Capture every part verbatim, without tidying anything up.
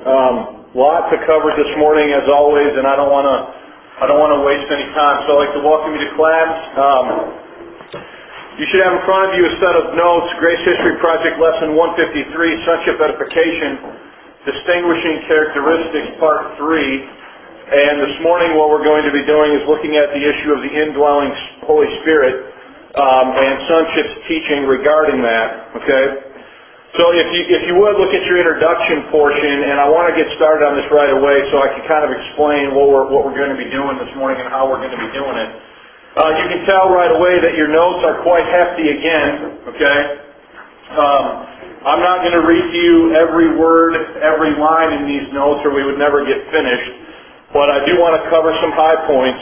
Um, lot to cover this morning, as always, and I don't want to I don't want to waste any time. So I'd like to welcome you to class. Um, you should have in front of you a set of notes, Grace History Project Lesson one fifty-three, Sonship Edification, Distinguishing Characteristics, Part three. And this morning what we're going to be doing is looking at the issue of the indwelling Holy Spirit um, and sonship's teaching regarding that. Okay? So if you if you would look at your introduction portion, and I want to get started on this right away so I can kind of explain what we're what we're going to be doing this morning and how we're going to be doing it. Uh, you can tell right away that your notes are quite hefty again. Okay? Um, I'm not going to read to you every word, every line in these notes, or we would never get finished. But I do want to cover some high points.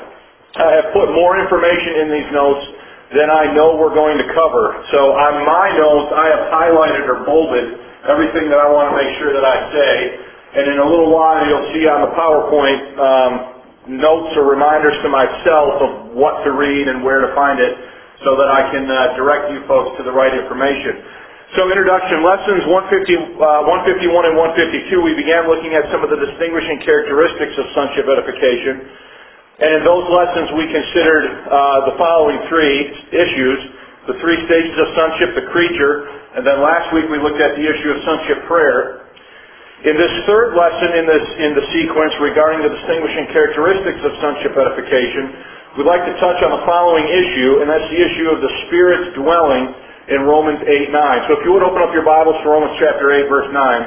I have put more information in these notes than I know we're going to cover. So on my notes, I have highlighted or bolded everything that I want to make sure that I say. And in a little while, you'll see on the PowerPoint um, notes or reminders to myself of what to read and where to find it so that I can uh, direct you folks to the right information. So introduction, lessons one fifty, uh, one fifty-one and one fifty-two, we began looking at some of the distinguishing characteristics of sonship edification. And in those lessons we considered uh, the following three issues, the three stages of sonship, the creature, and then last week we looked at the issue of sonship prayer. In this third lesson in this in the sequence regarding the distinguishing characteristics of sonship edification, we'd like to touch on the following issue, and that's the issue of the Spirit's dwelling in Romans eight nine. So if you would open up your Bibles to Romans chapter eight, verse nine.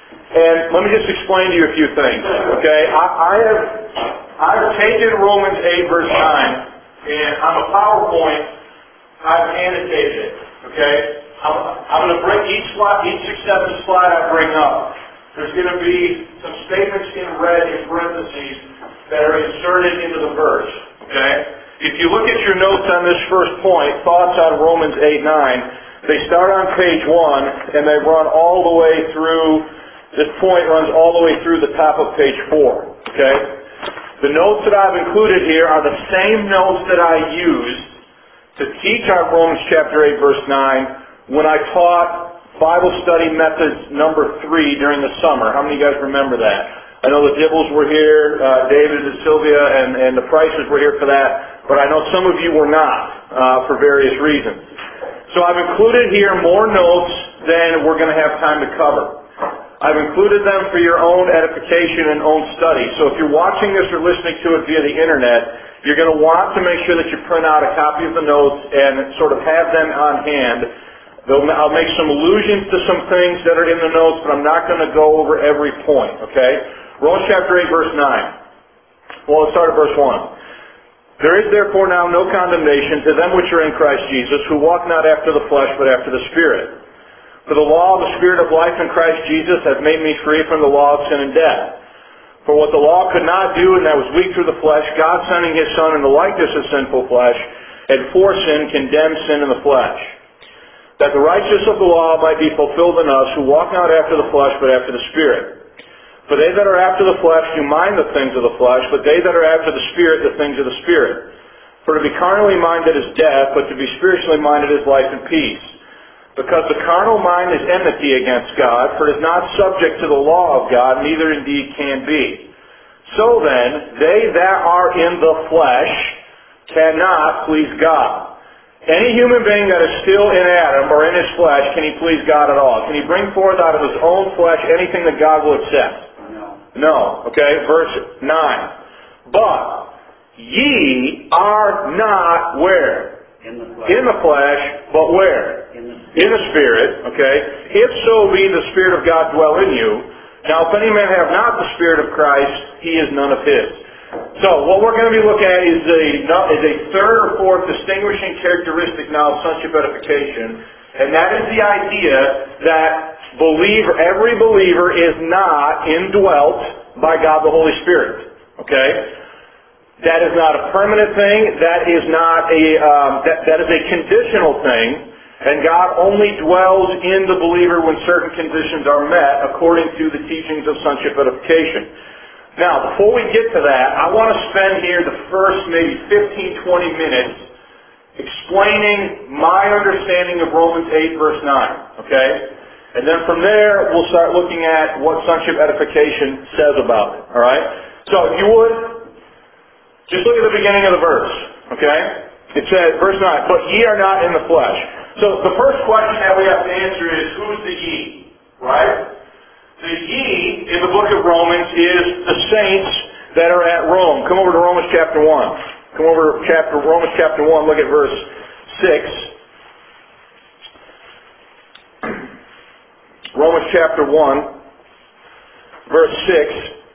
And let me just explain to you a few things. Okay? I, I have I've taken Romans eight, verse nine, and on a PowerPoint, I've annotated it. Okay? I'm, I'm going to bring each slide, each successive slide I bring up. There's going to be some statements in red in parentheses that are inserted into the verse. Okay? If you look at your notes on this first point, thoughts on Romans eight nine, they start on page one and they run all the way through, this point runs all the way through the top of page four. Okay? The notes that I've included here are the same notes that I used to teach on Romans chapter eight verse nine when I taught Bible study methods number three during the summer. How many of you guys remember that? I know the Dibbles were here, uh, David and Sylvia, and, and the Prices were here for that, but I know some of you were not uh, for various reasons. So I've included here more notes than we're going to have time to cover. I've included them for your own edification and own study. So if you're watching this or listening to it via the internet, you're going to want to make sure that you print out a copy of the notes and sort of have them on hand. I'll make some allusions to some things that are in the notes, but I'm not going to go over every point, okay? Romans chapter eight, verse nine. Well, let's start at verse one. There is therefore now no condemnation to them which are in Christ Jesus, who walk not after the flesh, but after the Spirit. For the law of the Spirit of life in Christ Jesus hath made me free from the law of sin and death. For what the law could not do, and that was weak through the flesh, God sending His Son in the likeness of sinful flesh, and for sin condemned sin in the flesh, that the righteousness of the law might be fulfilled in us, who walk not after the flesh, but after the Spirit. For they that are after the flesh do mind the things of the flesh, but they that are after the Spirit, the things of the Spirit. For to be carnally minded is death, but to be spiritually minded is life and peace. Because the carnal mind is enmity against God, for it is not subject to the law of God, neither indeed can be. So then, they that are in the flesh cannot please God. Any human being that is still in Adam or in his flesh, can he please God at all? Can he bring forth out of his own flesh anything that God will accept? No. No. Okay, verse nine. But ye are not where? In the flesh. In the flesh, but where? In the Spirit. In the Spirit, okay? If so be the Spirit of God dwell in you. Now if any man have not the Spirit of Christ, he is none of his. So, what we're going to be looking at is a, is a third or fourth distinguishing characteristic now of sonship edification, and that is the idea that believer, every believer is not indwelt by God the Holy Spirit. Okay? That is not a permanent thing. That is not a um, that, that is a conditional thing, and God only dwells in the believer when certain conditions are met, according to the teachings of sonship edification. Now, before we get to that, I want to spend here the first maybe fifteen, twenty minutes explaining my understanding of Romans eight, verse nine, okay? And then from there, we'll start looking at what sonship edification says about it. All right? So if you would, just look at the beginning of the verse. Okay? It says, verse nine, but ye are not in the flesh. So the first question that we have to answer is, who's the ye? Right? The ye in the book of Romans is the saints that are at Rome. Come over to Romans chapter one. Come over to chapter, Romans chapter one, look at verse six. Romans chapter one, verse six.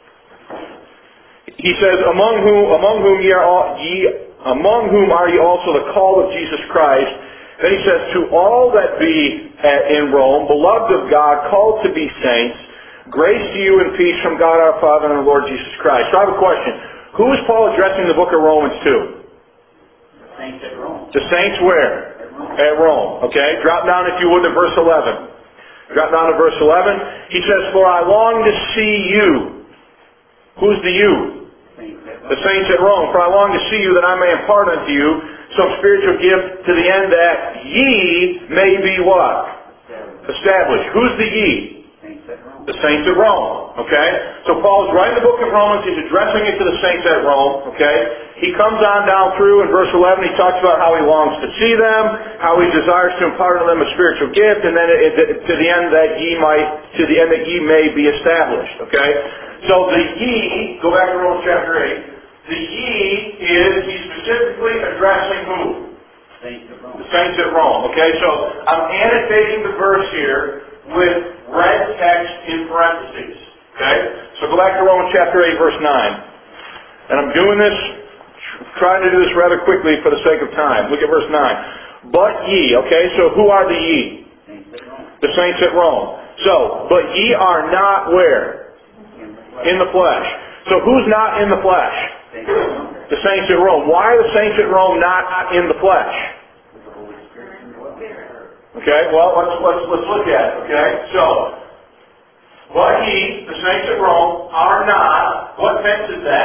He says, among whom among whom ye are all, ye among whom are ye also the called of Jesus Christ. Then he says, to all that be at, in Rome, beloved of God, called to be saints, grace to you and peace from God our Father and the Lord Jesus Christ. So I have a question. Who is Paul addressing the book of Romans to? The saints at Rome. The saints where? At Rome. At Rome. Okay? Drop down, if you would, to verse eleven. Drop down to verse eleven. He says, for I long to see you. Who's the you? The saints at Rome. For I long to see you that I may impart unto you some spiritual gift to the end that ye may be what? Established. Who's the ye? The saints at Rome. Okay? So Paul's writing the book of Romans. He's addressing it to the saints at Rome. Okay? He comes on down through in verse eleven. He talks about how he longs to see them, how he desires to impart to them a spiritual gift, and then it, it, to the end that ye might, to the end that ye may be established. Okay? So the ye, go back to Romans chapter eight. The ye is, he's specifically addressing who? Saints at Rome. The saints at Rome. Okay? So I'm annotating the verse here with red text in parentheses. Okay? So go back to Romans chapter eight, verse nine. And I'm doing this, trying to do this rather quickly for the sake of time. Look at verse nine. But ye, okay, so who are the ye? Saints at Rome. The saints at Rome. So, but ye are not where? In the flesh. In the flesh. So who's not in the flesh? Saints at Rome. The saints at Rome. Why are the saints at Rome not in the flesh? The Holy Spirit indwells. Okay, well, let's, let's, let's look at it, okay? So, but ye, the saints at Rome, are not, what tense is that?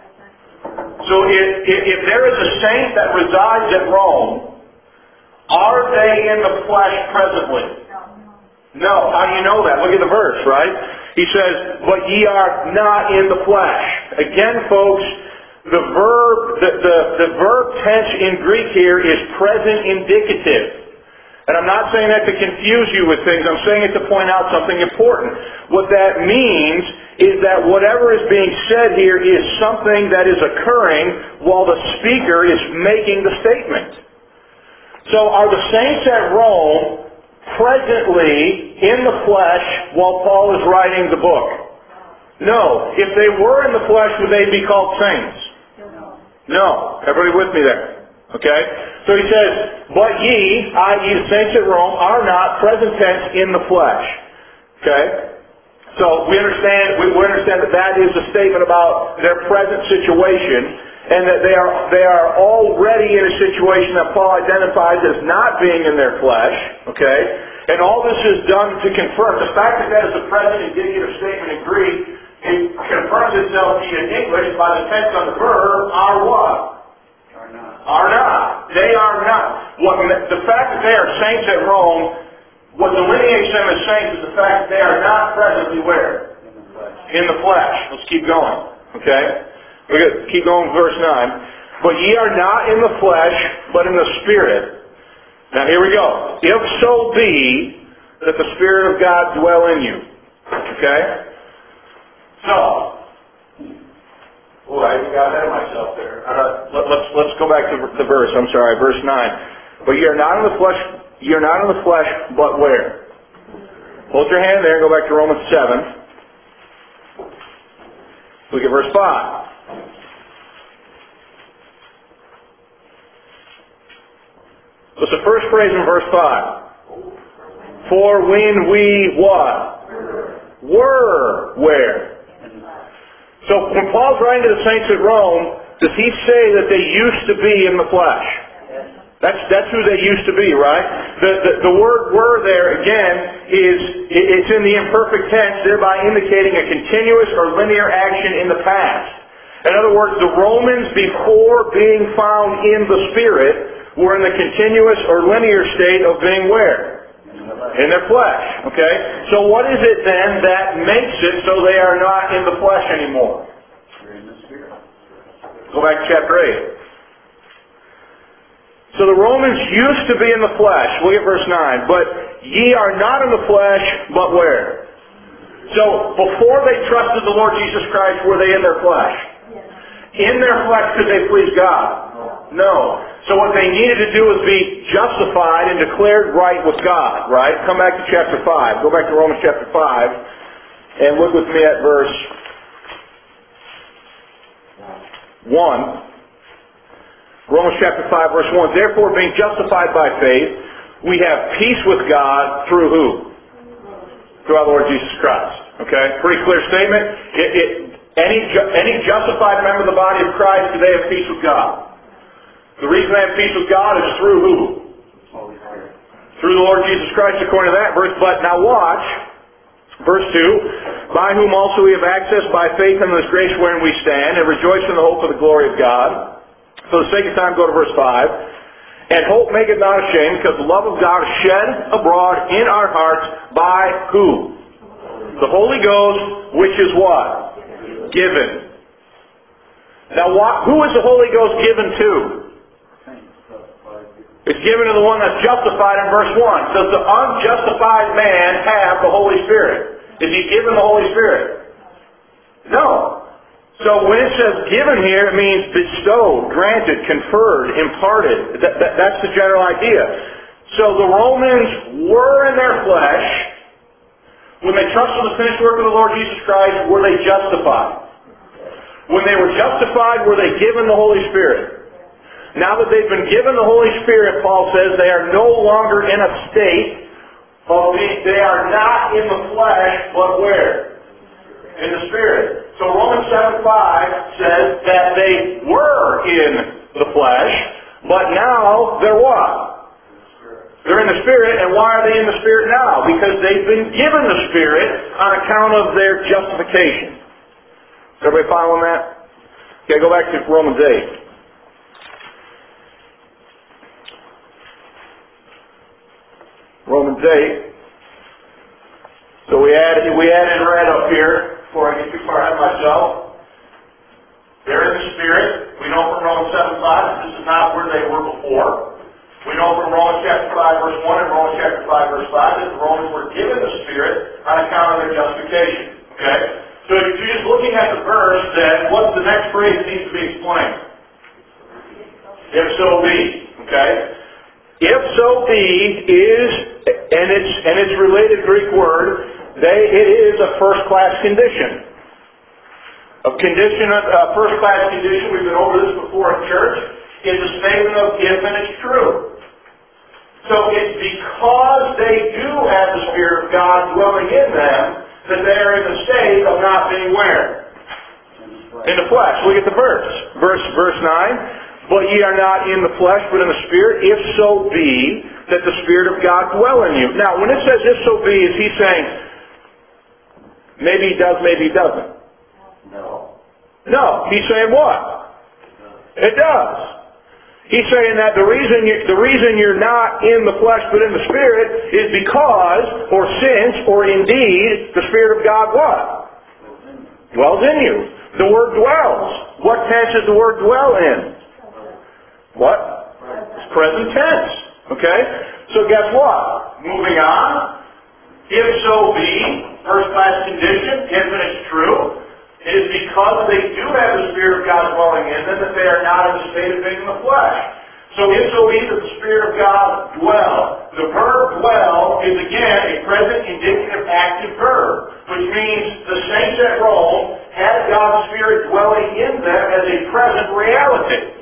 So if, if, if there is a saint that resides at Rome, are they in the flesh presently? No. How do you know that? Look at the verse, right? He says, but ye are not in the flesh. Again, folks, the verb, the, the, the verb tense in Greek here is present indicative. And I'm not saying that to confuse you with things. I'm saying it to point out something important. What that means is that whatever is being said here is something that is occurring while the speaker is making the statement. So are the saints at Rome presently in the flesh while Paul is writing the book? No. If they were in the flesh, would they be called saints? No. Everybody with me there? Okay? So he says, but ye, that is the saints at Rome, are not, present tense, in the flesh. Okay? So we understand, we, we understand that that is a statement about their present situation, and that they are, they are already in a situation that Paul identifies as not being in their flesh. Okay? And all this is done to confirm. The fact that that is a present indicative statement in Greek, it confirms itself in English by the tense on the verb, are what? Are not. They are not. What, the fact that they are saints at Rome, what delineates them as saints is the fact that they are not presently where? In the flesh. In the flesh. Let's keep going. Okay? Look at, keep going with verse nine. But ye are not in the flesh, but in the Spirit. Now here we go. If so be that the Spirit of God dwell in you. Okay? So, oh, I got ahead of myself there. Uh, let, let's let's go back to the verse. I'm sorry, verse nine. But ye are not in the flesh. Ye are not in the flesh, but where? Hold your hand there and go back to Romans seven. Look at verse five. What's the first phrase in verse five? For when we what? Were where? So when Paul's writing to the saints at Rome, does he say that they used to be in the flesh? That's that's who they used to be, right? The, the the word "were" there again is it's in the imperfect tense, thereby indicating a continuous or linear action in the past. In other words, the Romans before being found in the Spirit were in the continuous or linear state of being where? In their flesh. Okay? So what is it then that makes it so they are not in the flesh anymore? They're in the Spirit. Go back to chapter eight. So the Romans used to be in the flesh. Look at verse nine. But ye are not in the flesh, but where? So before they trusted the Lord Jesus Christ, were they in their flesh? In their flesh could they please God? No. So what they needed to do was be justified and declared right with God, right? Come back to chapter five. Go back to Romans chapter five and look with me at verse one. Romans chapter five, verse one. Therefore, being justified by faith, we have peace with God through who? Through our Lord Jesus Christ. Okay? Pretty clear statement. It, it, any, any justified member of the body of Christ, do they have peace with God? The reason they have peace with God is through who? Holy Spirit. Through the Lord Jesus Christ, according to that verse. But now watch. Verse two. By whom also we have access by faith into this grace wherein we stand, and rejoice in the hope of the glory of God. For the sake of time, go to verse five. And hope maketh not ashamed, because the love of God is shed abroad in our hearts by who? The Holy Ghost, which is what? Given. Now, what, who is the Holy Ghost given to? It's given to the one that's justified in verse one. Does the unjustified man have the Holy Spirit? Is he given the Holy Spirit? No. So when it says given here, it means bestowed, granted, conferred, imparted. That, that, that's the general idea. So the Romans were in their flesh. When they trusted the finished work of the Lord Jesus Christ, were they justified? When they were justified, were they given the Holy Spirit? Now that they've been given the Holy Spirit, Paul says, they are no longer in a state of being, they are not in the flesh, but where? In the Spirit. So Romans seven five says that they were in the flesh, but now they're what? They're in the Spirit, and why are they in the Spirit now? Because they've been given the Spirit on account of their justification. Is everybody following that? Okay, go back to Romans eight. Romans eight. So we added, we added red up here, before I get too far ahead of myself. They're in the Spirit. We know from Romans seven five that this is not where they were before. We know from Romans chapter five verse one and Romans chapter five verse five that the Romans were given the Spirit on account of their justification. Okay? So if you're just looking at the verse, then what's the next phrase that needs to be explained? If so be. Okay? If so be is, and it's and it's related Greek word, they it is a first class condition. A condition, a first class condition, we've been over this before in church, is a statement of if and it's true. So it's because they do have the Spirit of God dwelling in them that they are in the state of not being where? In the flesh. Look at the verse. Verse verse nine. But ye are not in the flesh, but in the Spirit, if so be that the Spirit of God dwell in you. Now, when it says if so be, is he saying, maybe he does, maybe he doesn't? No. No. He's saying what? It does. He's saying that the reason, you, the reason you're not in the flesh, but in the Spirit, is because, or since, or indeed, the Spirit of God what? Dwells in you. The word dwells. What tense is the word dwell in? What? It's present tense. Okay? So guess what? Moving on. If so be, first class condition, if and it's true, it is because they do have the Spirit of God dwelling in them that they are not in the state of being in the flesh. So if so be that the Spirit of God dwell. The verb dwell is again a present indicative active verb, which means the saints at Rome had God's Spirit dwelling in them as a present reality.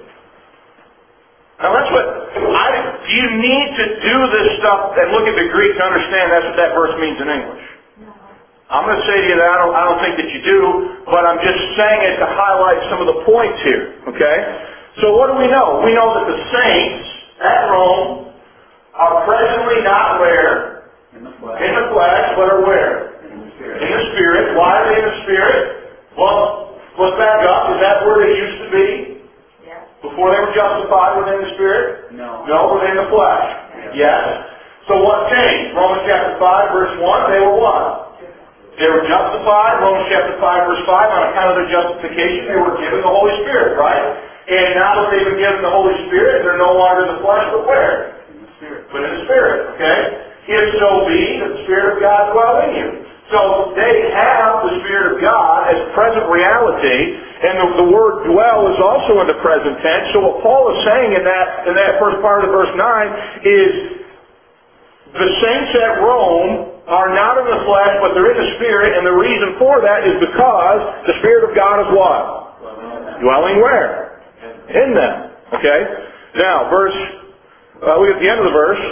Now that's what, I, you need to do this stuff and look at the Greek to understand that's what that verse means in English. I'm going to say to you that I don't, I don't think that you do, but I'm just saying it to highlight some of the points here, okay? So what do we know? We know that the saints at Rome are presently not where? In the flesh. In the flesh, but are where? In the Spirit. In the Spirit. Why are they in the Spirit? Well, let's back up. Is that where they used to be? Before they were justified, were they in the Spirit? No. No, were they in the flesh? Yes. Yes. So So what changed? Romans chapter five, verse one, they were what? They were justified. Romans chapter five, verse five, on account of their justification, they were given the Holy Spirit, right? And now that they've been given the Holy Spirit, they're no longer in the flesh, but where? In the Spirit. But in the Spirit, okay? If so be that the Spirit of God dwell in you. So they have the Spirit of God as present reality, and the, the word dwell is also in the present tense. So what Paul is saying in that in that first part of verse nine is the saints at Rome are not in the flesh, but they're in the Spirit, and the reason for that is because the Spirit of God is what? Dwelling where? In them. Okay? Now, verse, uh, look at the end of the verse.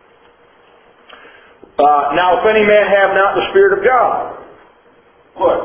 Uh, now, if any man have not the Spirit of God, look.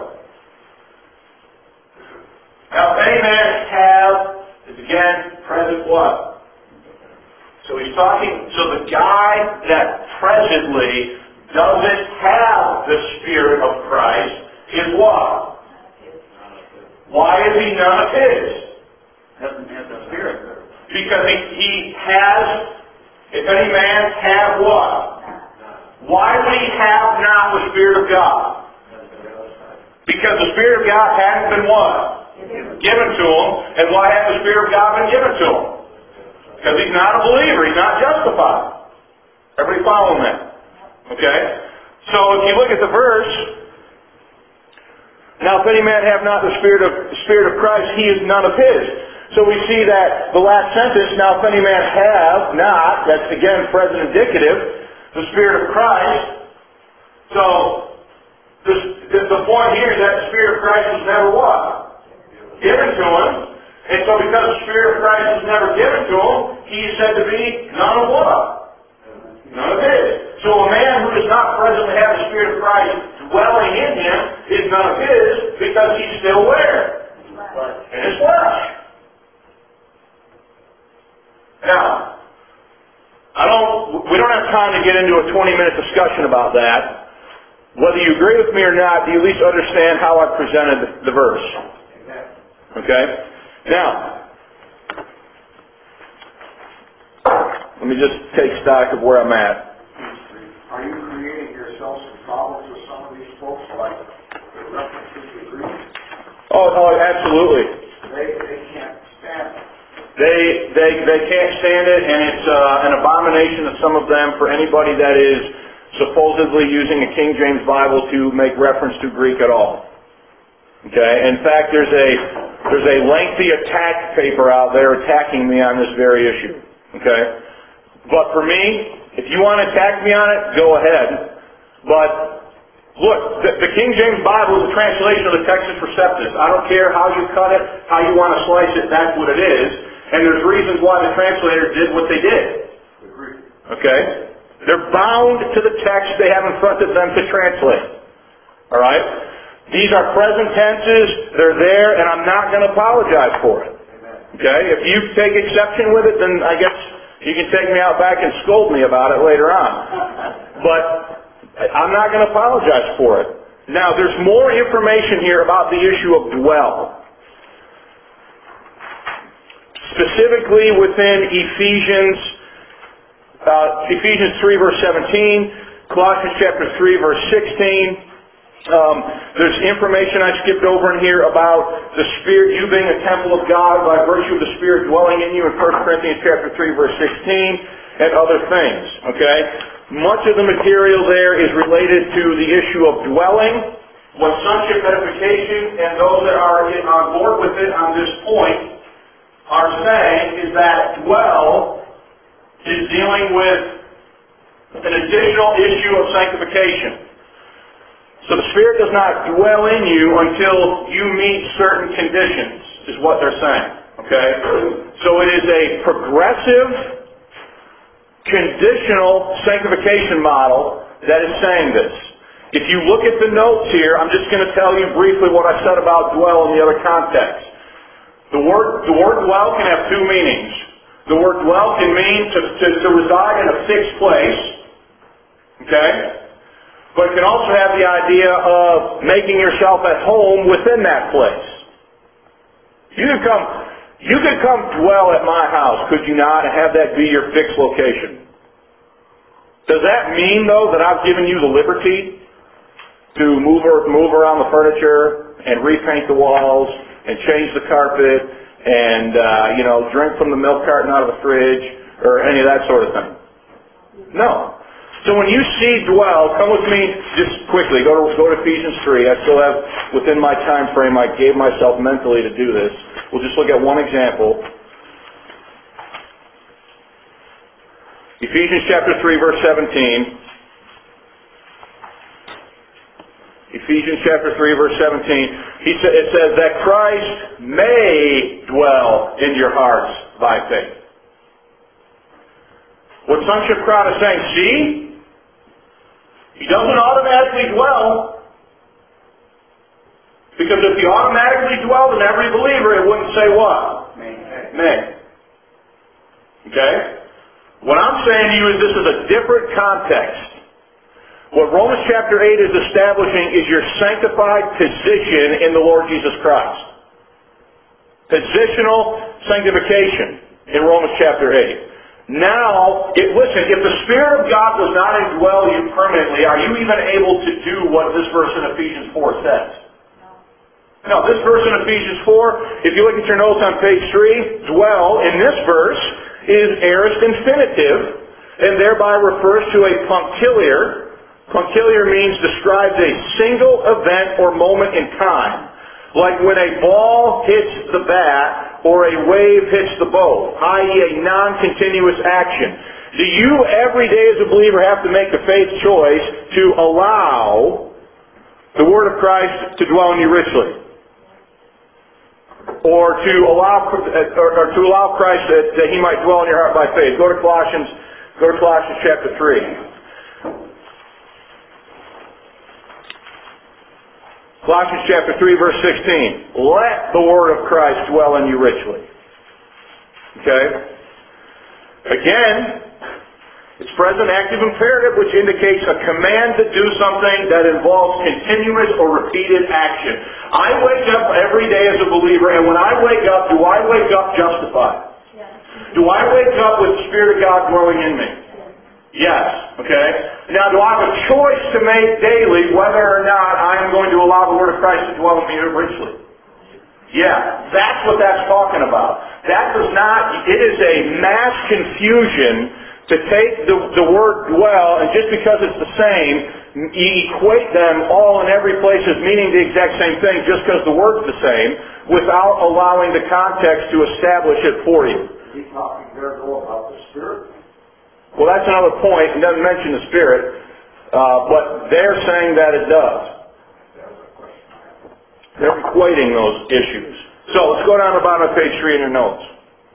Now, if any man have, is again, present what? So he's talking, so the guy that presently doesn't have the Spirit of Christ is what? Why is he none of his? Doesn't have the Spirit. Because he, he has, if any man have what? Why would he have not the Spirit of God? Because the Spirit of God hadn't been what? Given to him. And why hadn't the Spirit of God been given to him? Because he's not a believer. He's not justified. Everybody following that? Okay? So if you look at the verse, now if any man have not the Spirit of the Spirit of Christ, he is none of his. So we see that the last sentence, now if any man have not, that's again present indicative, the Spirit of Christ. So this, this, the point here is that the Spirit of Christ was never what? Given to him. And so because the Spirit of Christ was never given to him, he is said to be none of what? None of his. So a man who does not presently have the Spirit of Christ dwelling in him is none of his because he's still where? In his flesh. Now, I don't, we don't have time to get into a twenty minute discussion about that. Whether you agree with me or not, do you at least understand how I presented the verse? Okay? Now, let me just take stock of where I'm at. Are you creating yourself some problems with some of these folks, like the references to Greek? Oh, oh, absolutely. They, they can't stand it. They, they, they can't stand it, and it's uh, an abomination to some of them for anybody that is supposedly using a King James Bible to make reference to Greek at all. Okay? In fact, there's a there's a lengthy attack paper out there attacking me on this very issue. Okay? But for me, if you want to attack me on it, go ahead. But look, the, the King James Bible is a translation of the Textus Receptus. I don't care how you cut it, how you want to slice it, that's what it is. And there's reasons why the translator did what they did. Okay? They're bound to the text they have in front of them to translate. Alright? These are present tenses, they're there, and I'm not going to apologize for it. Okay? If you take exception with it, then I guess you can take me out back and scold me about it later on. But I'm not going to apologize for it. Now, there's more information here about the issue of dwell. Specifically within Ephesians, uh, Ephesians three verse seventeen, Colossians chapter three verse sixteen. Um, there's information I skipped over in here about the Spirit, you being a temple of God by virtue of the Spirit dwelling in you in First Corinthians chapter three verse sixteen, and other things. Okay, much of the material there is related to the issue of dwelling. What sonship edification and those that are on board with it on this point are saying is that dwell is dealing with an additional issue of sanctification. So the Spirit does not dwell in you until you meet certain conditions, is what they're saying. Okay? So it is a progressive, conditional sanctification model that is saying this. If you look at the notes here, I'm just going to tell you briefly what I said about dwell in the other context. The word, the word dwell can have two meanings. The word dwell can mean to, to, to reside in a fixed place. Okay? But it can also have the idea of making yourself at home within that place. You could come, you could come dwell at my house, could you not, and have that be your fixed location? Does that mean, though, that I've given you the liberty to move, or, move around the furniture and repaint the walls and change the carpet and, uh, you know, drink from the milk carton out of the fridge or any of that sort of thing? No. So when you see dwell, come with me just quickly. Go to, go to Ephesians three. I still have, within my time frame, I gave myself mentally to do this. We'll just look at one example. Ephesians chapter three, verse seventeen. Ephesians chapter three, verse seventeen. He sa- it says that Christ may dwell in your hearts by faith. What Sonship Crowd is saying, see? He doesn't automatically dwell. Because if he automatically dwelled in every believer, it wouldn't say what? May. May. Okay? What I'm saying to you is this is a different context. What Romans chapter eight is establishing is your sanctified position in the Lord Jesus Christ. Positional sanctification in Romans chapter eight. Now, if, listen, if the Spirit of God does not indwell you permanently, are you even able to do what this verse in Ephesians four says? No, this verse in Ephesians four, if you look at your notes on page three, dwell in this verse is aorist infinitive, and thereby refers to a punctiliar. Punctiliar means describes a single event or moment in time. Like when a ball hits the bat or a wave hits the boat, that is a non-continuous action. Do you every day as a believer have to make a faith choice to allow the Word of Christ to dwell in you richly? Or to allow or, or to allow Christ that, that He might dwell in your heart by faith? Go to Colossians, go to Colossians chapter three. Colossians chapter three, verse sixteen. Let the word of Christ dwell in you richly. Okay? Again, it's present active imperative, which indicates a command to do something that involves continuous or repeated action. I wake up every day as a believer, and when I wake up, do I wake up justified? Yes. Do I wake up with the Spirit of God dwelling in me? Yes. Okay? Now, do I have a choice to make daily whether or not I am going to allow the Word of Christ to dwell in me richly? Yeah. That's what that's talking about. That does not, it is a mass confusion to take the, the word dwell, and just because it's the same, you equate them all in every place as meaning the exact same thing just because the word's the same, without allowing the context to establish it for you. Is he talking there though about the Spirit? Well, that's another point. It doesn't mention the Spirit, uh, but they're saying that it does. They're equating those issues. So let's go down to the bottom of page three in your notes.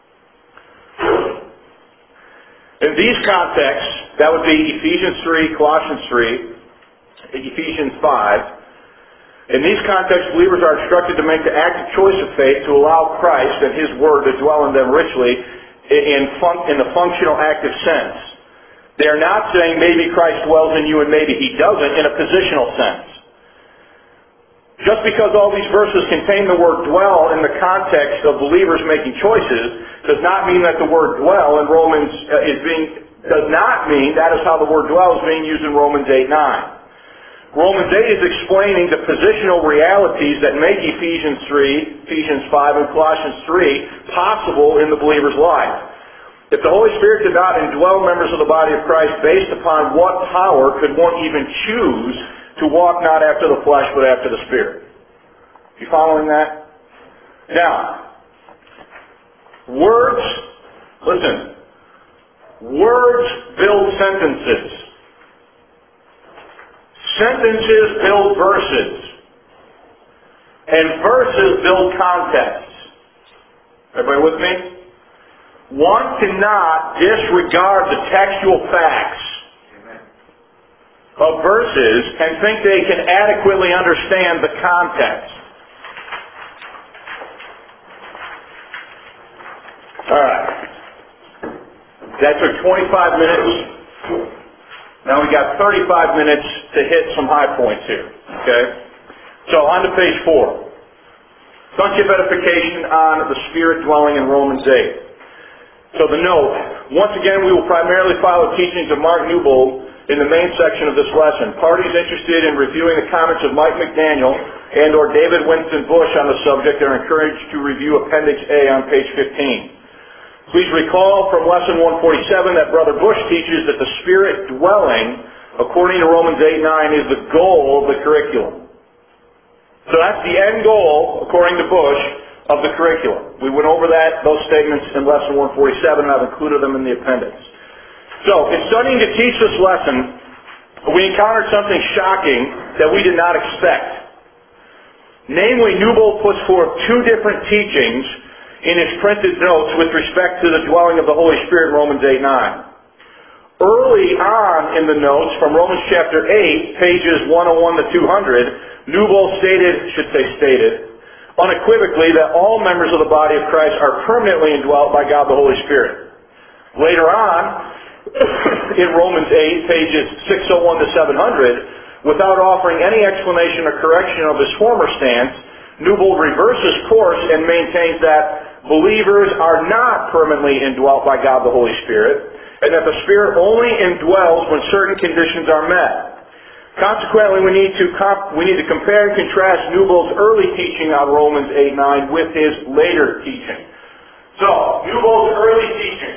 In these contexts, that would be Ephesians three, Colossians three, Ephesians five. In these contexts, believers are instructed to make the active choice of faith to allow Christ and His Word to dwell in them richly in, fun- in the functional active sense. They are not saying maybe Christ dwells in you and maybe He doesn't in a positional sense. Just because all these verses contain the word dwell in the context of believers making choices does not mean that the word dwell in Romans uh, is being, does not mean that is how the word dwell is being used in Romans eight nine. Romans eight is explaining the positional realities that make Ephesians three, Ephesians five, and Colossians three possible in the believer's life. If the Holy Spirit did not indwell members of the body of Christ, based upon what power could one even choose to walk not after the flesh but after the Spirit? You following that? Now, words, listen, words build sentences. Sentences build verses. And verses build context. Everybody with me? One cannot disregard the textual facts of verses and think they can adequately understand the context. Alright. That took twenty-five minutes. Now we got thirty-five minutes to hit some high points here. Okay? So on to page four. Sonship edification on the Spirit dwelling in Romans eight. So the note, Once again, we will primarily follow teachings of Mark Newbold in the main section of this lesson. Parties interested in reviewing the comments of Mike McDaniel and or David Winston Bush on the subject are encouraged to review Appendix A on page fifteen. Please recall from Lesson one forty-seven that Brother Bush teaches that the Spirit dwelling, according to Romans eight nine, is the goal of the curriculum. So that's the end goal, according to Bush, of the curriculum. We went over that, those statements in Lesson one forty-seven, and I've included them in the appendix. So, in studying to teach this lesson, we encountered something shocking that we did not expect. Namely, Newbold puts forth two different teachings in his printed notes with respect to the dwelling of the Holy Spirit in Romans eight nine. Early on in the notes from Romans chapter eight, pages one oh one to two hundred, Newbold stated, should say stated, unequivocally that all members of the body of Christ are permanently indwelt by God the Holy Spirit. Later on, in Romans eight, pages six oh one to seven hundred, without offering any explanation or correction of his former stance, Newbold reverses course and maintains that believers are not permanently indwelt by God the Holy Spirit, and that the Spirit only indwells when certain conditions are met. Consequently, we need to comp- we need to compare and contrast Newbold's early teaching on Romans eight nine with his later teaching. So, Newbold's early teaching.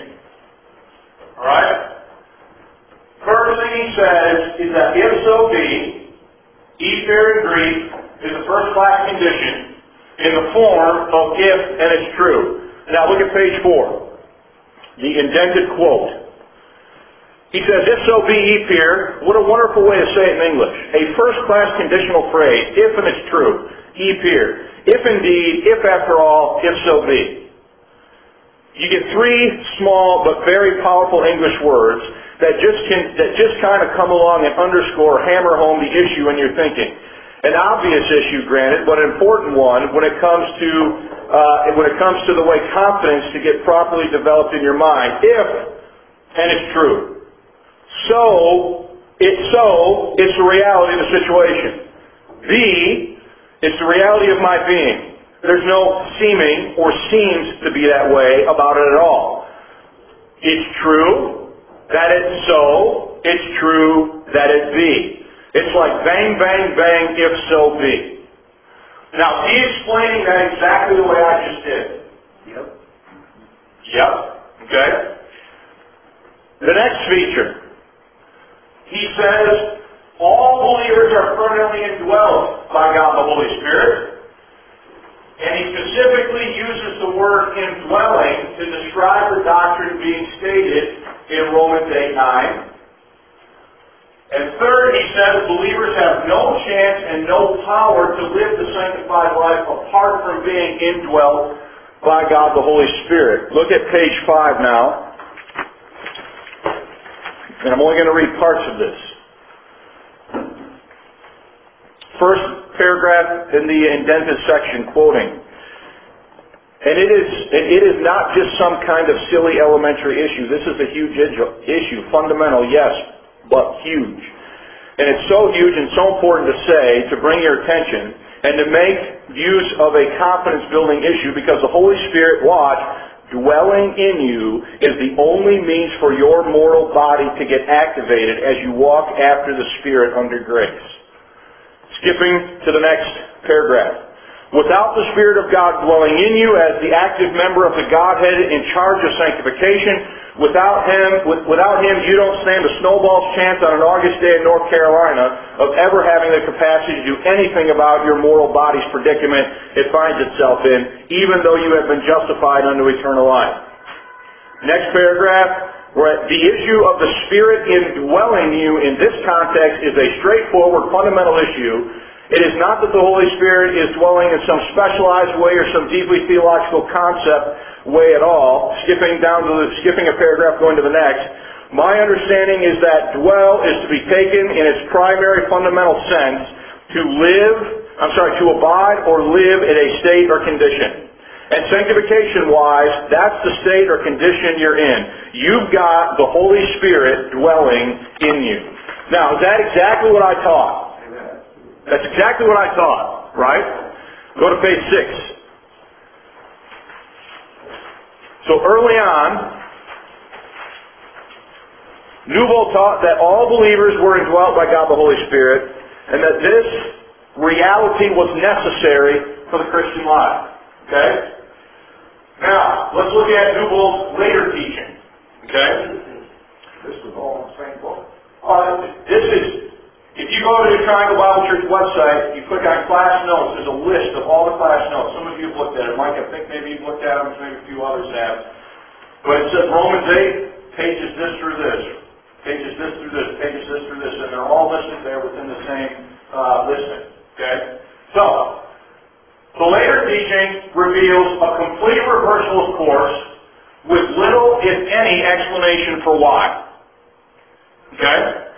Alright? First thing he says is that if so be, ether in Greek is a first class condition in the form of if and it's true. Now look at page four. The indented quote. He says, if so be ether, what a wonderful way to say it in English. A first class conditional phrase, if and it's true. Ether. If indeed, if after all, if so be. You get three small but very powerful English words that just can, that just kind of come along and underscore, hammer home the issue in your thinking. An obvious issue, granted, but an important one when it comes to uh, when it comes to the way confidence to get properly developed in your mind. If, and it's true. So, it's so, it's the reality of the situation. B, it's the reality of my being. There's no seeming or seems to be that way about it at all. It's true that it's so. It's true that it be. It's like bang, bang, bang, if so be. Now, is he explaining that exactly the way I just did? Yep. Yep. Okay. The next feature. He says, all believers are permanently indwelt by God the Holy Spirit. And he specifically uses the word indwelling to describe the doctrine being stated in Romans eight nine. And third, he says believers have no chance and no power to live the sanctified life apart from being indwelt by God the Holy Spirit. Look at page five now. And I'm only going to read parts of this. First paragraph in the indented section, quoting. And it is it is not just some kind of silly elementary issue. This is a huge issue. Fundamental, yes, but huge. And it's so huge and so important to say, to bring your attention, and to make use of a confidence-building issue, because the Holy Spirit, watch, dwelling in you is the only means for your mortal body to get activated as you walk after the Spirit under grace. Skipping to the next paragraph. Without the Spirit of God dwelling in you as the active member of the Godhead in charge of sanctification, without Him, with, without Him you don't stand a snowball's chance on an August day in North Carolina of ever having the capacity to do anything about your mortal body's predicament it finds itself in, even though you have been justified unto eternal life. Next paragraph, where the issue of the Spirit indwelling you in this context is a straightforward fundamental issue. It is not that the Holy Spirit is dwelling in some specialized way or some deeply theological concept way at all. Skipping down to the, skipping a paragraph, going to the next. My understanding is that dwell is to be taken in its primary fundamental sense to live, I'm sorry, to abide or live in a state or condition. And sanctification-wise, that's the state or condition you're in. You've got the Holy Spirit dwelling in you. Now, is that exactly what I taught? That's exactly what I taught, right? Go to page six. So early on, Nouveau taught that all believers were indwelt by God the Holy Spirit, and that this reality was necessary for the Christian life. Okay? Now, let's look at Nouveau's later teaching. Okay? This was all in the same book. Uh, this is, if you go to the Triangle Bible Church website, you click on class notes, there's a list of all the class notes. Some of you have looked at it. Mike, I think maybe you've looked at them, maybe a few others have. But it says Romans eight, pages this through this, pages this through this, pages this through this, and they're all listed there within the same uh, listing. Okay? So, the later teaching reveals a complete reversal of course with little, if any, explanation for why. Okay?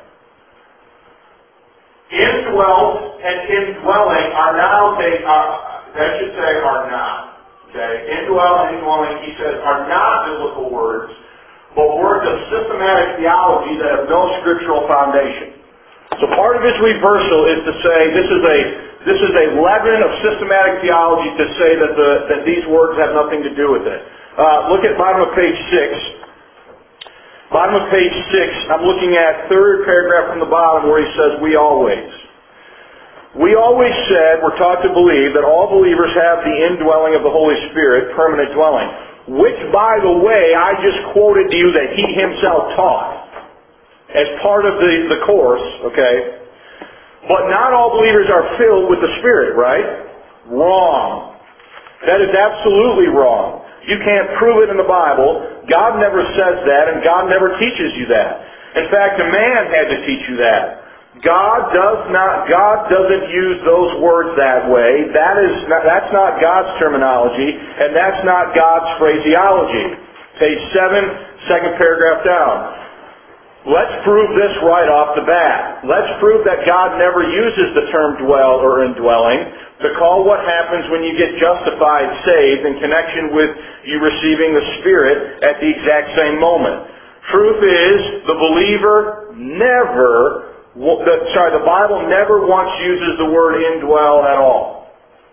Indwelt and indwelling are now, they are, I should say are not. Okay? Indwell and indwelling, he says, are not biblical words, but words of systematic theology that have no scriptural foundation. So part of his reversal is to say this is a this is a leaven of systematic theology to say that the that these words have nothing to do with it. Uh, look at bottom of page six. Bottom of page six, I'm looking at third paragraph from the bottom where he says, we always. We always said, we're taught to believe that all believers have the indwelling of the Holy Spirit, permanent dwelling, which, by the way, I just quoted to you that he himself taught as part of the, the course, okay? But not all believers are filled with the Spirit, right? Wrong. That is absolutely wrong. You can't prove it in the Bible. God never says that, and God never teaches you that. In fact, a man had to teach you that. God does not, God doesn't use those words that way. That is not, that's not God's terminology, and that's not God's phraseology. Page seven, second paragraph down. Let's prove this right off the bat. Let's prove that God never uses the term dwell or indwelling to call what happens when you get justified, saved, in connection with you receiving the Spirit at the exact same moment. Truth is, the believer never The, sorry, the Bible never once uses the word indwell at all.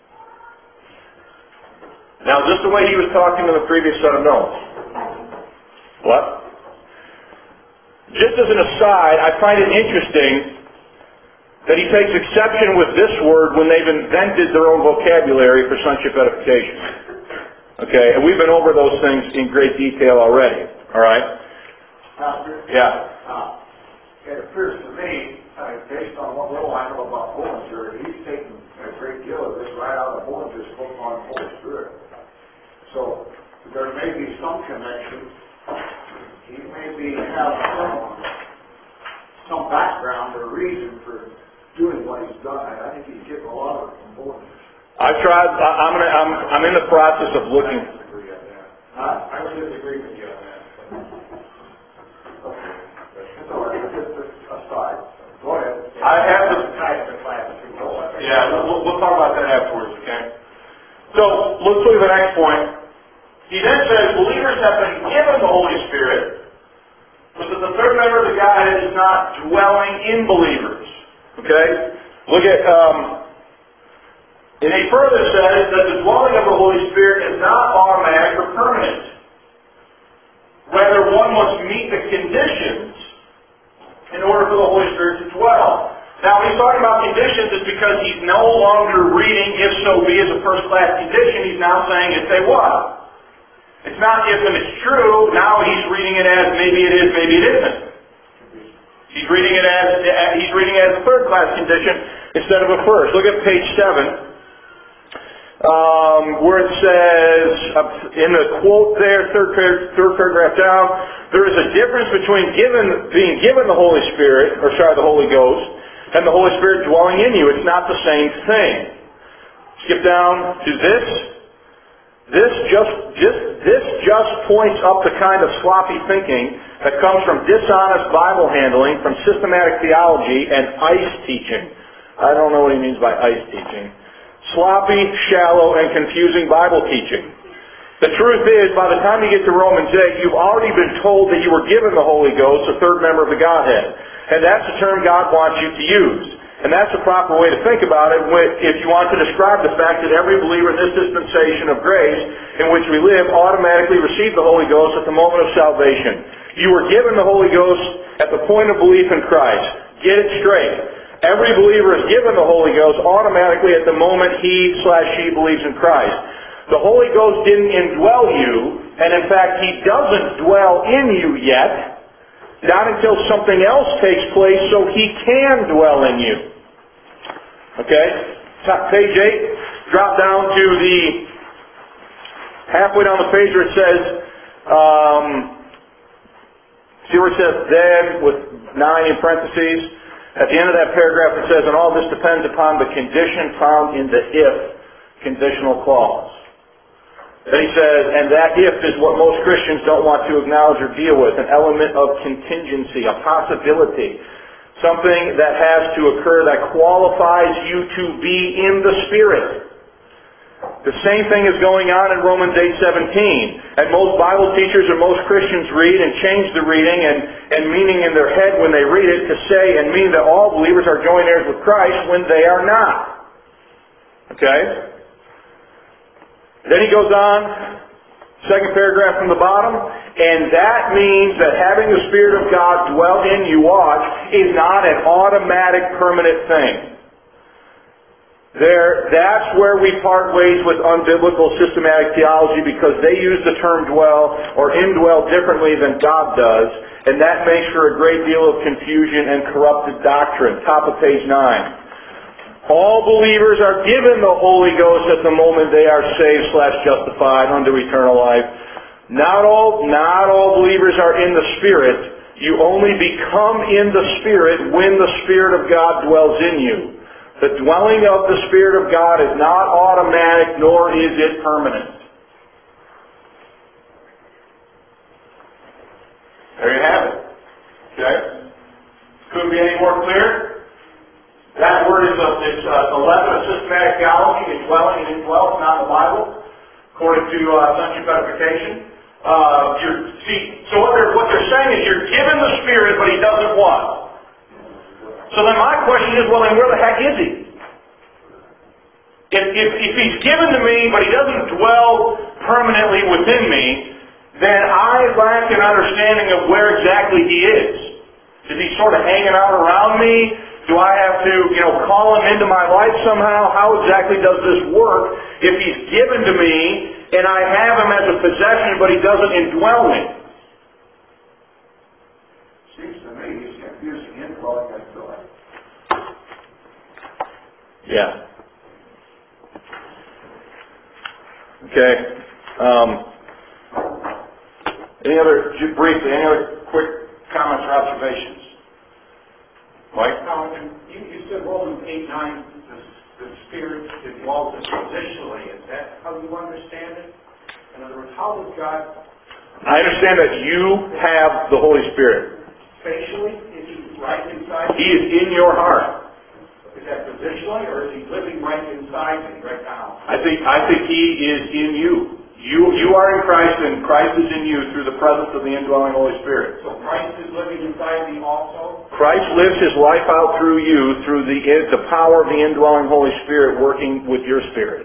Now, just the way he was talking in the previous set of notes. What? Just as an aside, I find it interesting that he takes exception with this word when they've invented their own vocabulary for sonship edification. Okay, and we've been over those things in great detail already. All right? Pastor? Yeah. Uh, it appears to me, uh, based on what little I know about Bollinger, he's taken a great deal of this right out of Bollinger's book on the Holy Spirit. So there may be some connection. He may be have some, some background or reason for doing what he's done. I think he's getting a lot of it from Bollinger. I've tried. I'm gonna. I'm. I'm in the process of looking. I disagree on that. Huh? I would disagree with you on that. Okay. That's all right. Just aside. Go ahead. I have the. Yeah, we'll, we'll talk about that afterwards. Okay. So let's look at the next point. He then says believers have been given the Holy Spirit, but that the third member of the Godhead is not dwelling in believers. Okay. Look at. Um, And he further says that the dwelling of the Holy Spirit is not automatic or permanent. Rather, one must meet the conditions in order for the Holy Spirit to dwell. Now, when he's talking about conditions, it's because he's no longer reading if so be as a first-class condition. He's now saying if they what? It's not if and it's true. Now he's reading it as maybe it is, maybe it isn't. He's reading it as he's reading it as a third-class condition instead of a first. Look at page seven. Um, where it says, uh, in the quote there, third, par- third paragraph down, there is a difference between given, being given the Holy Spirit, or sorry, the Holy Ghost, and the Holy Spirit dwelling in you. It's not the same thing. Skip down to this. This just, just, this just points up the kind of sloppy thinking that comes from dishonest Bible handling, from systematic theology, and ICE teaching. I don't know what he means by ICE teaching. Sloppy, shallow, and confusing Bible teaching. The truth is, by the time you get to Romans eight, you've already been told that you were given the Holy Ghost, the third member of the Godhead. And that's the term God wants you to use. And that's the proper way to think about it if you want to describe the fact that every believer in this dispensation of grace in which we live automatically received the Holy Ghost at the moment of salvation. You were given the Holy Ghost at the point of belief in Christ. Get it straight. Every believer is given the Holy Ghost automatically at the moment he slash she believes in Christ. The Holy Ghost didn't indwell you, and in fact He doesn't dwell in you yet, not until something else takes place so He can dwell in you. Okay? Top, page eight, drop down to the, halfway down the page where it says, um, see where it says then with nine in parentheses? At the end of that paragraph it says, and all this depends upon the condition found in the if conditional clause. Then he says, and that if is what most Christians don't want to acknowledge or deal with, an element of contingency, a possibility, something that has to occur that qualifies you to be in the Spirit. The same thing is going on in Romans eight seventeen. And most Bible teachers or most Christians read and change the reading and, and meaning in their head when they read it to say and mean that all believers are joint heirs with Christ when they are not. Okay? Then he goes on, second paragraph from the bottom, and that means that having the Spirit of God dwell in you, watch, is not an automatic permanent thing. There, that's where we part ways with unbiblical systematic theology because they use the term dwell or indwell differently than God does, and that makes for a great deal of confusion and corrupted doctrine. Top of page nine. All believers are given the Holy Ghost at the moment they are saved slash justified unto eternal life. Not all, not all believers are in the Spirit. You only become in the Spirit when the Spirit of God dwells in you. The dwelling of the Spirit of God is not automatic, nor is it permanent. There you have it. Okay? Couldn't be any more clear. That word is a, it's a eleven of systematic theology, indwelling and indwelt, not in the Bible, according to uh, sonship edification. Uh, you're, see, so what they're, what they're saying is you're given the Spirit, but He doesn't what? So then my question is, well then where the heck is He? If, if, if He's given to me, but He doesn't dwell permanently within me, then I lack an understanding of where exactly He is. Is He sort of hanging out around me? Do I have to, you know, call Him into my life somehow? How exactly does this work if He's given to me and I have Him as a possession, but He doesn't indwell me? Seems to me He's confusing indwelling and filling. Yeah. Okay. Um, any other, briefly, any other quick comments or observations? Mike? Now, you, you said Romans eight nine, the, the Spirit indwells us positionally. Is that how you understand it? In other words, how does God... I understand that you have the Holy Spirit. Spatially? Is He right inside? He is in your heart. Is that positionally, or is He living right inside me right now? I think I think He is in you. You you are in Christ, and Christ is in you through the presence of the indwelling Holy Spirit. So Christ is living inside me also? Christ lives His life out through you, through the the power of the indwelling Holy Spirit working with your spirit.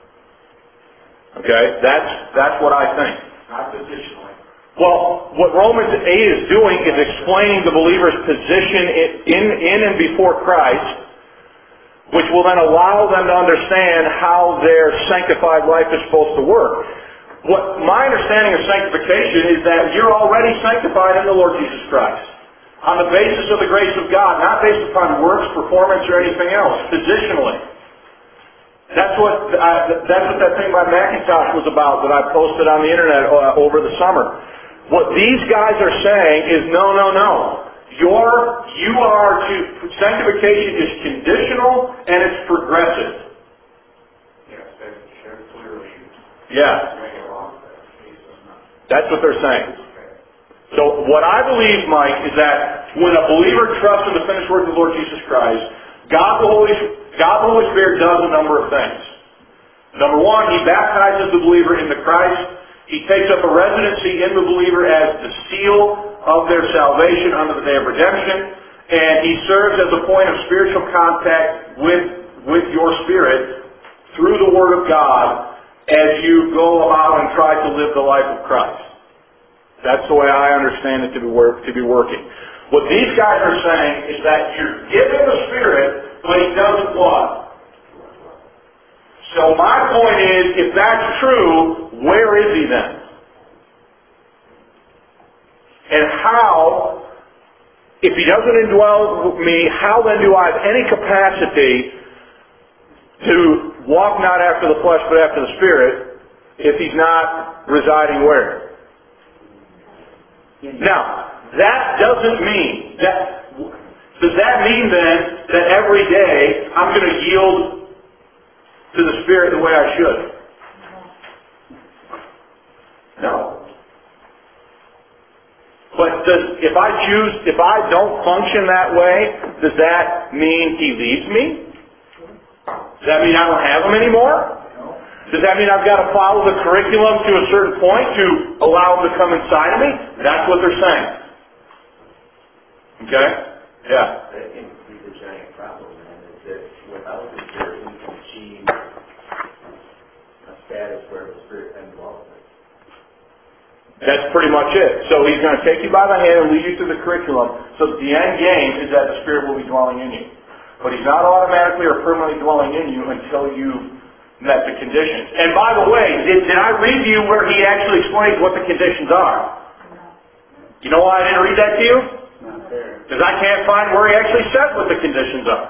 Okay? That's that's what I think. Not positionally. Well, what Romans eight is doing is explaining the believer's position in, in, in and before Christ, which will then allow them to understand how their sanctified life is supposed to work. What my understanding of sanctification is that you're already sanctified in the Lord Jesus Christ, on the basis of the grace of God, not based upon works, performance, or anything else, positionally. That's what I, that's what that thing by Macintosh was about that I posted on the internet uh, over the summer. What these guys are saying is no, no, no. Your, you are to, sanctification is conditional and it's progressive. Yes, that's very clearly. Yeah. That's what they're saying. So what I believe, Mike, is that when a believer trusts in the finished work of the Lord Jesus Christ, God the Holy, God the Holy Spirit does a number of things. Number one, He baptizes the believer into Christ. He takes up a residency in the believer as the seal of their salvation under the day of redemption, and He serves as a point of spiritual contact with, with your spirit through the Word of God as you go about and try to live the life of Christ. That's the way I understand it to be, work, to be working. What these guys are saying is that you're given the Spirit, but He doesn't what? So my point is, if that's true, where is He then? And how, if He doesn't indwell me, how then do I have any capacity to walk not after the flesh but after the Spirit if He's not residing where? Now, that doesn't mean, that, does that mean then that every day I'm going to yield to the Spirit the way I should? No. But does, if I choose, if I don't function that way, does that mean He leaves me? Does that mean I don't have Him anymore? Does that mean I've got to follow the curriculum to a certain point to allow Him to come inside of me? That's what they're saying. Okay? Yeah. That can be the giant problem, man, is that without the Spirit, we can achieve a status where the Spirit indwells us. That's pretty much it. So He's going to take you by the hand and lead you through the curriculum. So the end game is that the Spirit will be dwelling in you. But He's not automatically or permanently dwelling in you until you've met the conditions. And by the way, did, did I read to you where He actually explains what the conditions are? You know why I didn't read that to you? Not there. Because I can't find where He actually says what the conditions are.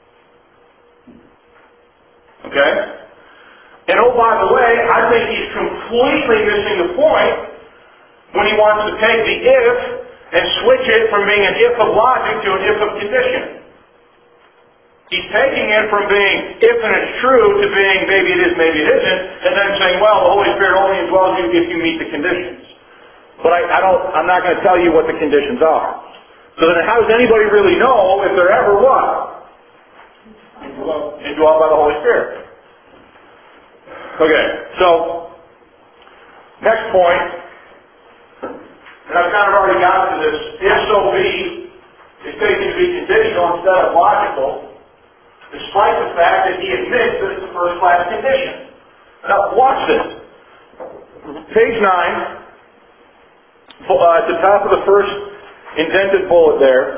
Okay? And oh, by the way, I think He's completely missing the point when He wants to take the if and switch it from being an if of logic to an if of condition. He's taking it from being if and it's true to being maybe it is, maybe it isn't, and then saying, well, the Holy Spirit only indwells you if you meet the conditions. But I, I don't, I'm not going to tell you what the conditions are. So then how does anybody really know if they're ever what? Indwelled. Indwelled by the Holy Spirit. Okay, so, next point, and I've kind of already gotten to this, if so be is taken to be conditional instead of logical, despite the fact that he admits that it's a first-class condition. Now, watch this. Page nine, uh, at the top of the first indented bullet there,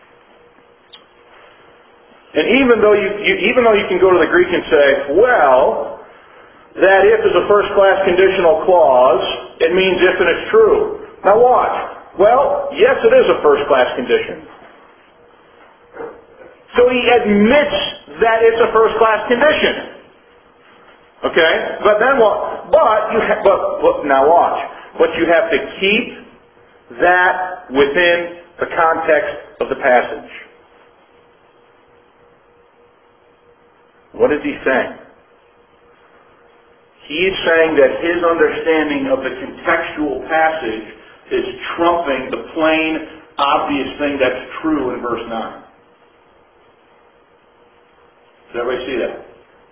and even though you, you even though you can go to the Greek and say, well, that if is a first-class conditional clause, it means if and it's true. Now watch. Well, yes, it is a first-class condition. So he admits that it's a first-class condition. Okay? But then what? But you ha- but, but now watch. But you have to keep that within the context of the passage. What is he saying? He is saying that his understanding of the contextual passage is trumping the plain, obvious thing that's true in verse nine. Does everybody see that?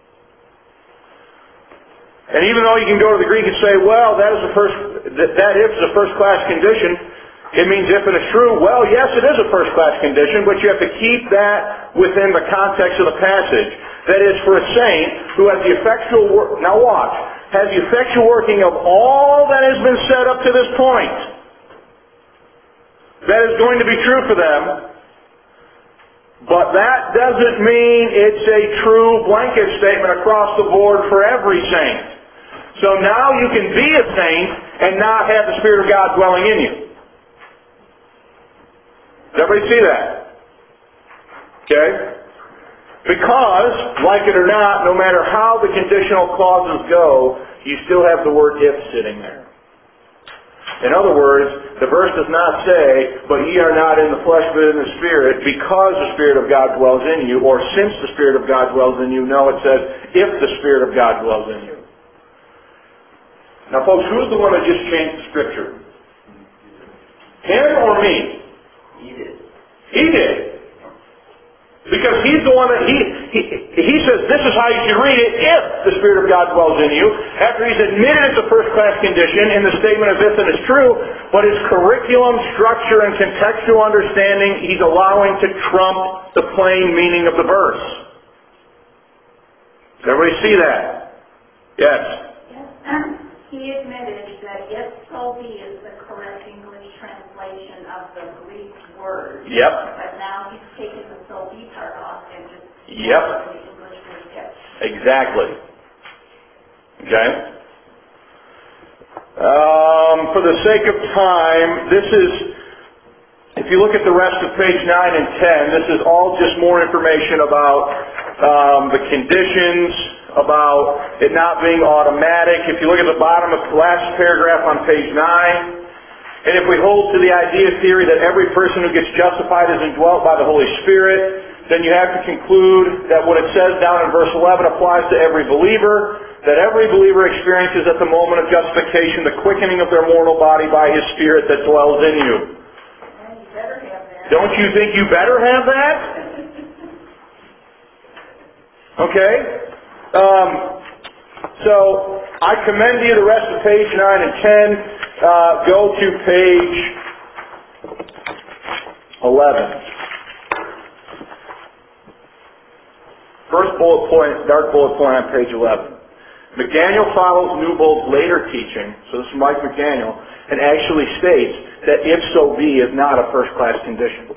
And even though you can go to the Greek and say, well, that is a first, that, that if is a first-class condition, it means if and it's true. Well, yes, it is a first-class condition, but you have to keep that within the context of the passage. That is, for a saint who has the effectual work, now watch, has the effectual working of all that has been said up to this point. That is going to be true for them. But that doesn't mean it's a true blanket statement across the board for every saint. So now you can be a saint and not have the Spirit of God dwelling in you. Does everybody see that? Okay? Because, like it or not, no matter how the conditional clauses go, you still have the word if sitting there. In other words, the verse does not say, but ye are not in the flesh but in the Spirit, because the Spirit of God dwells in you, or since the Spirit of God dwells in you. No, it says, if the Spirit of God dwells in you. Now folks, who's the one that just changed the Scripture? Him or me? He did. He did. Because he's the one that, he, he he says this is how you should read it if the Spirit of God dwells in you. After he's admitted it's a first-class condition in the statement of if and it's true, but his curriculum, structure, and contextual understanding he's allowing to trump the plain meaning of the verse. Does everybody see that? Yes. Yes. He admitted that if so be is the correct English translation of the Greek word. Yep. But now he's taken the so be part off and just Yep. the English word yes. Exactly. Okay? Um, for the sake of time, this is, if you look at the rest of page nine and ten, this is all just more information about um, the conditions, about it not being automatic. If you look at the bottom of the last paragraph on page nine, and if we hold to the idea theory that every person who gets justified is indwelt by the Holy Spirit, then you have to conclude that what it says down in verse eleven applies to every believer, that every believer experiences at the moment of justification the quickening of their mortal body by His Spirit that dwells in you. And you better have that. Don't you think you better have that? Okay? Um, so, I commend you the rest of page nine and ten. Uh, go to page eleven. First bullet point, dark bullet point on page eleven. McDaniel follows Newbold's later teaching, so this is Mike McDaniel, and actually states that if so be is not a first-class condition.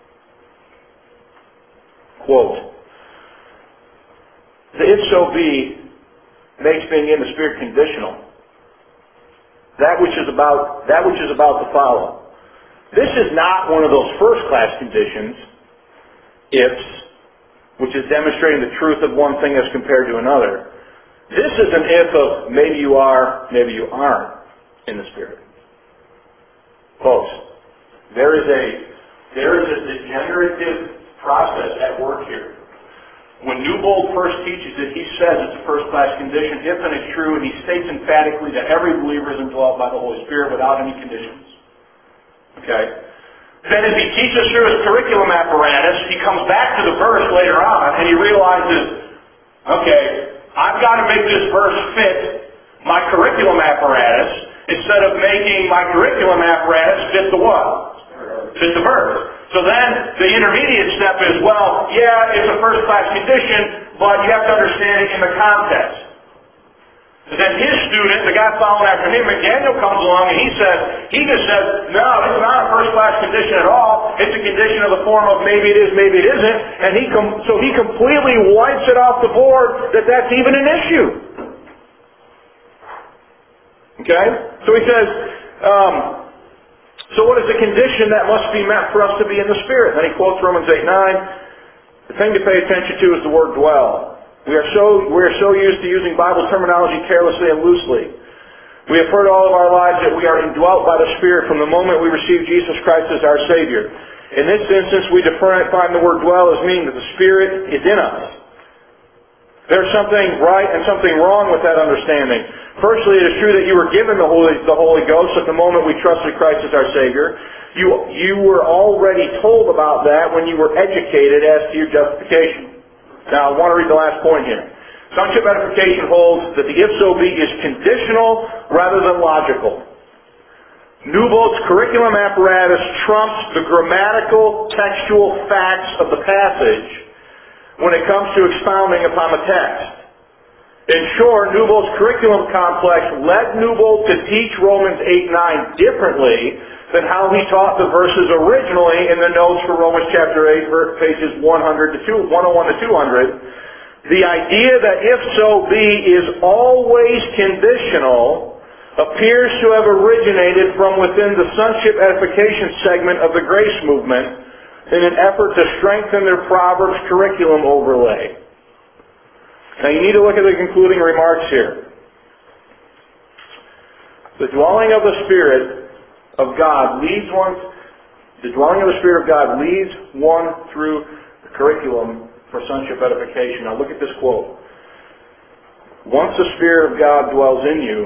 Quote, the if so be makes being in the Spirit conditional. That which is about, that which is about to follow. This is not one of those first-class conditions, ifs, which is demonstrating the truth of one thing as compared to another. This is an if of maybe you are, maybe you aren't in the Spirit. Folks, there is a there is a degenerative process at work here. When Newbold first teaches it, he says it's a first-class condition, if and it's true, and he states emphatically that every believer is indwelt by the Holy Spirit without any conditions. Okay? Then as he teaches through his curriculum apparatus, he comes back to the verse later on, and he realizes, okay, I've got to make this verse fit my curriculum apparatus instead of making my curriculum apparatus fit the what? Fit the verse. So then the intermediate step is, well, yeah, it's a first-class condition, but you have to understand it in the context. And then his student, the guy following after him, McDaniel, comes along and he says, he just says, no, it's not a first-class condition at all. It's a condition of the form of maybe it is, maybe it isn't. And he com- so he completely wipes it off the board that that's even an issue. Okay? So he says, um, so what is the condition that must be met for us to be in the Spirit? Then he quotes Romans eight nine. The thing to pay attention to is the word dwell. We are so we are so used to using Bible terminology carelessly and loosely. We have heard all of our lives that we are indwelt by the Spirit from the moment we receive Jesus Christ as our Savior. In this instance, we define the word dwell as meaning that the Spirit is in us. There's something right and something wrong with that understanding. Firstly, it is true that you were given the Holy, the Holy Ghost at the moment we trusted Christ as our Savior. You, you were already told about that when you were educated as to your justification. Now, I want to read the last point here. Sonship edification holds that the if so be is conditional rather than logical. Newbolt's curriculum apparatus trumps the grammatical, textual facts of the passage when it comes to expounding upon the text. In short, Newbolt's curriculum complex led Newbolt to teach Romans eight nine differently than how he taught the verses originally in the notes for Romans chapter eight, pages one hundred to one oh one to two hundred. The idea that if so be is always conditional appears to have originated from within the sonship edification segment of the grace movement in an effort to strengthen their Proverbs curriculum overlay. Now you need to look at the concluding remarks here. The dwelling of the Spirit of God leads one, the dwelling of the Spirit of God leads one through the curriculum for sonship edification. Now look at this quote. Once the Spirit of God dwells in you,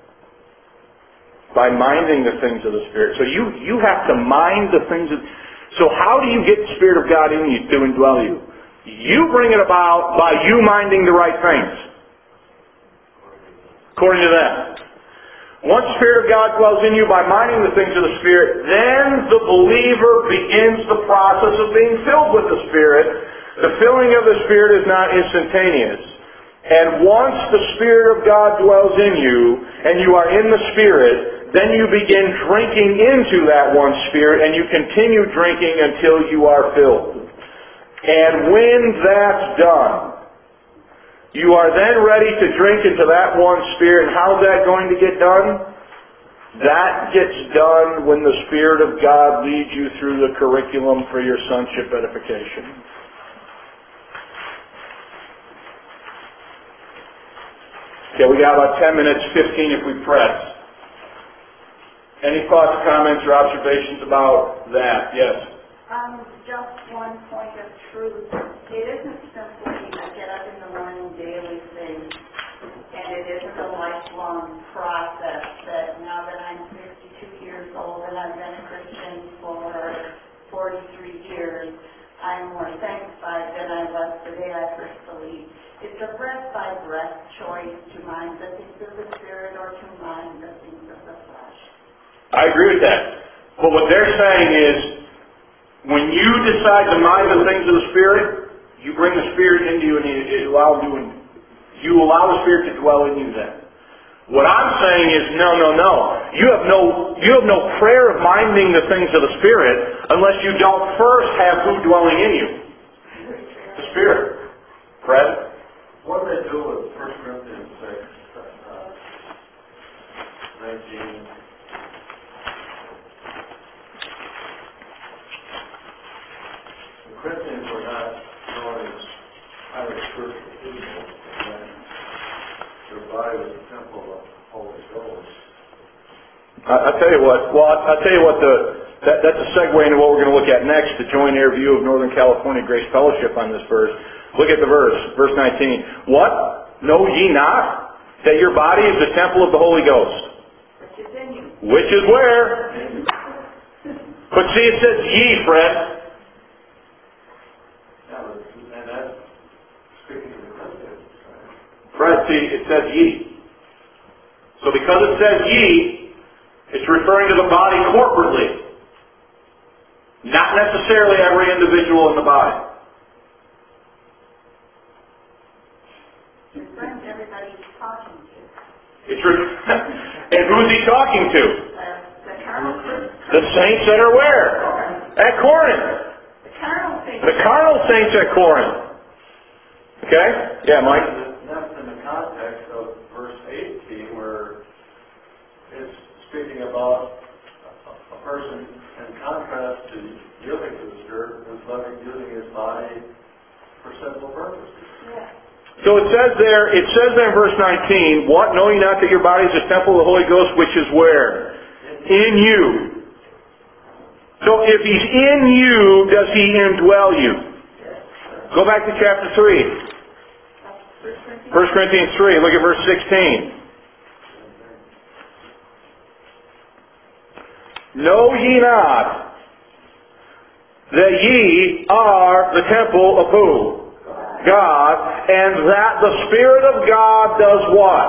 by minding the things of the Spirit. So you, you have to mind the things of... So how do you get the Spirit of God in you to indwell you? You bring it about by you minding the right things. According to them. Once the Spirit of God dwells in you by minding the things of the Spirit, then the believer begins the process of being filled with the Spirit. The filling of the Spirit is not instantaneous. And once the Spirit of God dwells in you, and you are in the Spirit, then you begin drinking into that one Spirit, and you continue drinking until you are filled. And when that's done, you are then ready to drink into that one Spirit. And how's that going to get done? That gets done when the Spirit of God leads you through the curriculum for your sonship edification. Okay, we got about ten minutes, fifteen if we press. Any thoughts, comments, or observations about that? Yes? Um, just one point of truth. It isn't simply a get up in the morning daily thing, and it isn't a lifelong process that now that I'm fifty-two years old and I've been a Christian for forty-three years, I'm more sanctified than I was the day I first believed. It's a breath-by-breath choice to mind the things of the Spirit or to mind the things of the flesh. I agree with that. But what they're saying is, when you decide to mind the things of the Spirit, you bring the Spirit into you and you allow, you, you allow the Spirit to dwell in you then. What I'm saying is, no, no, no. You have no, you have no prayer of minding the things of the Spirit unless you don't first have who dwelling in you? The Spirit. Fred? What do they do with First Corinthians six, uh, nineteen? The Corinthians were not known as highly spiritual people, and their body was the temple of the Holy Ghost. I, I tell you what, well, I, I tell you what, the that, that's a segue into what we're going to look at next, the joint air view of Northern California Grace Fellowship on this verse. Look at the verse, verse nineteen. What? Know ye not that your body is the temple of the Holy Ghost? Which is in you. Which is where? But see, it says ye, Fred. Yeah, but, and that's speaking to the Corinthians, right? Fred, see, it says ye. So because it says ye, it's referring to the body corporately. Not necessarily every individual in the body. Your friends, everybody's talking to. It's re- and who's he talking to? The, the carnal The saints that are where? At Corinth. The carnal thing. The carnal saints at Corinth. Okay? Yeah, Mike? That's in the context of verse eighteen, where it's speaking about a, a person in contrast to yielding to the Spirit, who's living, using his body for sinful purposes. Yeah. So it says there, it says there in verse nineteen, what? Know ye not that your body is a temple of the Holy Ghost, which is where? In you. So if He's in you, does He indwell you? Go back to chapter three. First Corinthians three, look at verse sixteen. Know ye not that ye are the temple of who? God, and that the Spirit of God does what?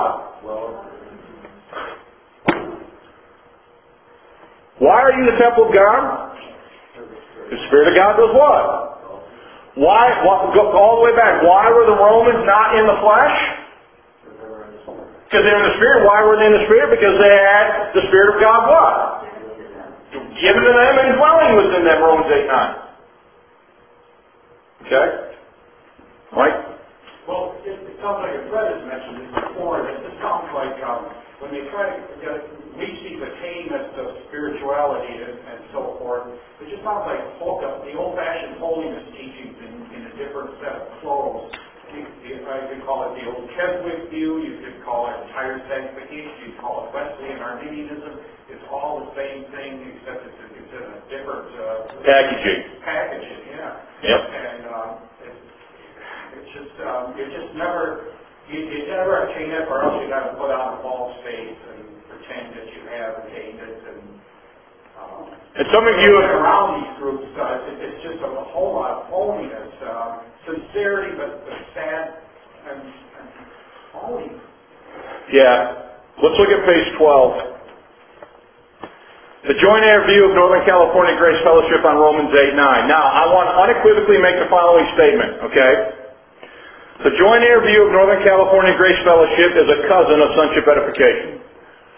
Why are you the temple of God? The Spirit of God does what? Why? What go all the way back. Why were the Romans not in the flesh? Because they were in the Spirit. Why were they in the Spirit? Because they had the Spirit of God what? Given to them and dwelling within them, Romans eight nine. Okay? Mike? Well, it, it sounds like a Fred has mentioned this before, that it sounds like um, when they try to get, we seek attainment of spirituality and, and so forth, it just sounds like the old-fashioned holiness teachings in, in a different set of clothes. You, you, I could call it the old Keswick view, you could call it entire sanctification, you could call it Wesleyan Arminianism. It's all the same thing, except it's, it's in a different uh, Packaging. packaging, yeah. Yep. And um, it's, it's just, um, you just never, you, you never attain it, or else you got to put on a false face and pretend that you have attained it. And, um, and some of you have, around these groups, uh, it, it's just a whole lot of holiness, um, sincerity, but, but sad and, and phony. yeah. Let's look at page twelve. The joint air view of Northern California Grace Fellowship on Romans eight nine. Now, I want to unequivocally make the following statement, okay? The joint air view of Northern California Grace Fellowship is a cousin of sonship edification.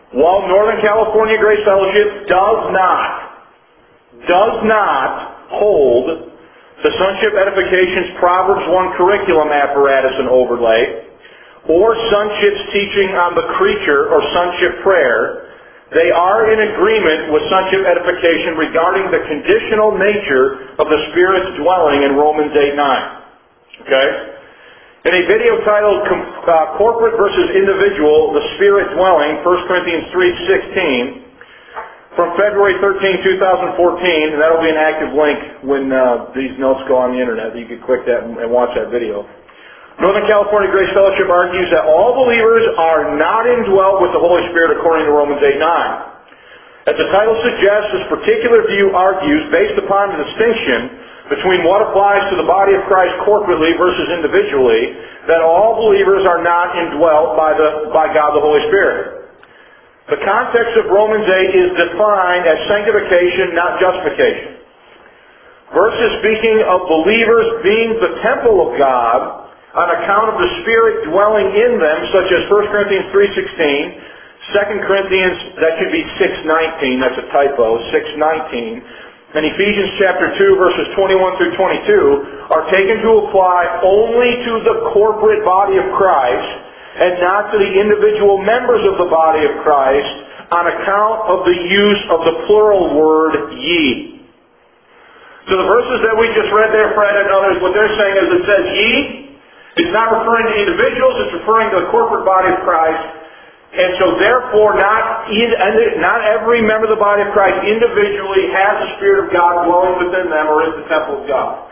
while Northern California Grace Fellowship does not, does not hold the Sonship Edification's Proverbs one curriculum apparatus and overlay, or Sonship's teaching on the creature or Sonship prayer, they are in agreement with Sonship Edification regarding the conditional nature of the Spirit's dwelling in Romans eight nine. Okay? In a video titled uh, Corporate versus Individual, the Spirit Dwelling, First Corinthians three sixteen, from February thirteenth, twenty fourteen, and that'll be an active link when uh, these notes go on the internet. You can click that and, and watch that video. Northern California Grace Fellowship argues that all believers are not indwelt with the Holy Spirit according to Romans eight nine. As the title suggests, this particular view argues, based upon the distinction between what applies to the body of Christ corporately versus individually, that all believers are not indwelt by, the, by God the Holy Spirit. The context of Romans eight is defined as sanctification, not justification. Verses speaking of believers being the temple of God on account of the Spirit dwelling in them, such as First Corinthians three sixteen, Second Corinthians, that should be six nineteen, that's a typo, six nineteen, and Ephesians chapter two, verses twenty-one through twenty-two, are taken to apply only to the corporate body of Christ and not to the individual members of the body of Christ on account of the use of the plural word ye. So the verses that we just read there, Fred and others, what they're saying is it says ye. It's not referring to individuals, it's referring to the corporate body of Christ. And so therefore, not, not every member of the body of Christ individually has the Spirit of God dwelling within them or is the temple of God.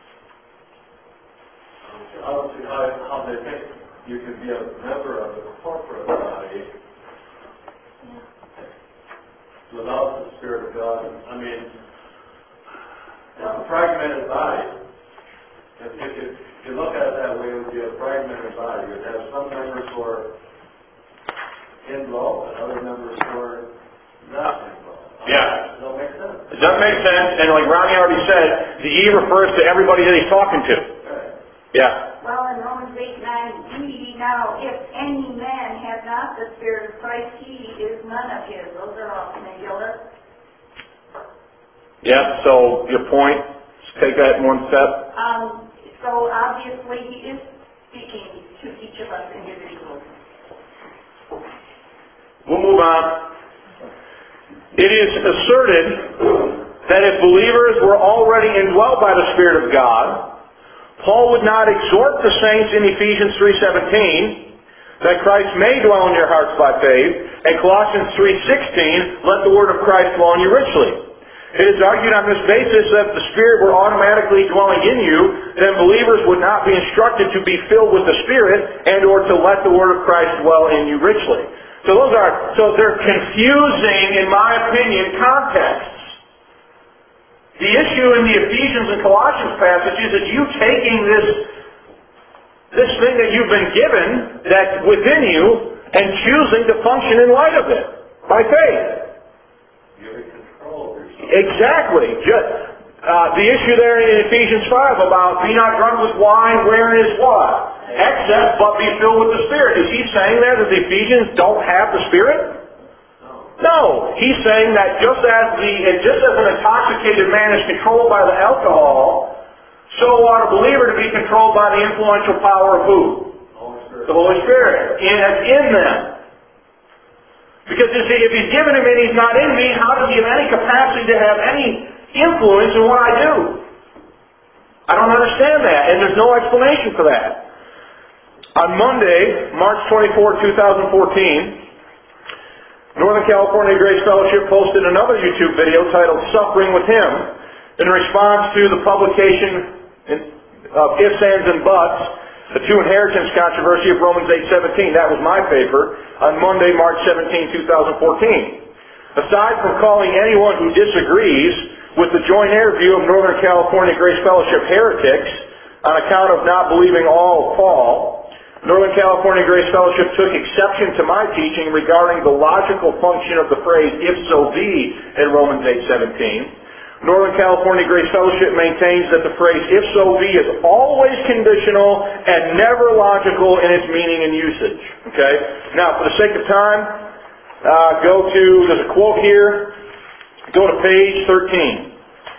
I don't see how, how they think you can be a member of the corporate body without the Spirit of God. I mean, it's a fragmented body. If, if, you, if you look at it that way, it would be a fragmented body. You'd have some members who are involved and other members who are not involved. Yeah. Does that make sense? It does make sense, and like Ronnie already said, the ye refers to everybody that he's talking to. Right. Yeah. Well, in Romans eight nine b, now, if any man have not the Spirit of Christ, he is none of his. Those are all singular. Yeah, so your point, let's take that in one step. Um, so obviously he is speaking to each of us individually. We'll move on. It is asserted that if believers were already indwelt by the Spirit of God, Paul would not exhort the saints in Ephesians three seventeen that Christ may dwell in your hearts by faith, and Colossians three sixteen, let the word of Christ dwell in you richly. It is argued on this basis that if the Spirit were automatically dwelling in you, then believers would not be instructed to be filled with the Spirit and or to let the word of Christ dwell in you richly. So those are, so they're confusing, in my opinion, contexts. The issue in the Ephesians and Colossians passages is you taking this, this thing that you've been given that's within you and choosing to function in light of it by faith. You're in control of yourself. Exactly. Just, uh, the issue there in Ephesians five about be not drunk with wine, wherein is what? Excess, but be filled with the Spirit. Is he saying there that the Ephesians don't have the Spirit? No. No. He's saying that just as the just as an intoxicated man is controlled by the alcohol, so ought a believer to be controlled by the influential power of who? Holy Spirit. The Holy Spirit. In, in them. Because you see, if he's given him and he's not in me, how does he have any capacity to have any influence in what I do? I don't understand that, and there's no explanation for that. On Monday, March twenty-fourth, twenty fourteen, Northern California Grace Fellowship posted another YouTube video titled Suffering with Him in response to the publication of Ifs, Ands, and Buts, the two inheritance controversy of Romans eight seventeen. That was my paper on Monday, March seventeenth, twenty fourteen. Aside from calling anyone who disagrees with the joint interview of Northern California Grace Fellowship heretics on account of not believing all of Paul, Northern California Grace Fellowship took exception to my teaching regarding the logical function of the phrase if so be in Romans eight seventeen. Northern California Grace Fellowship maintains that the phrase if so be is always conditional and never logical in its meaning and usage. Okay? Now, for the sake of time, uh, go to, there's a quote here, go to page thirteen.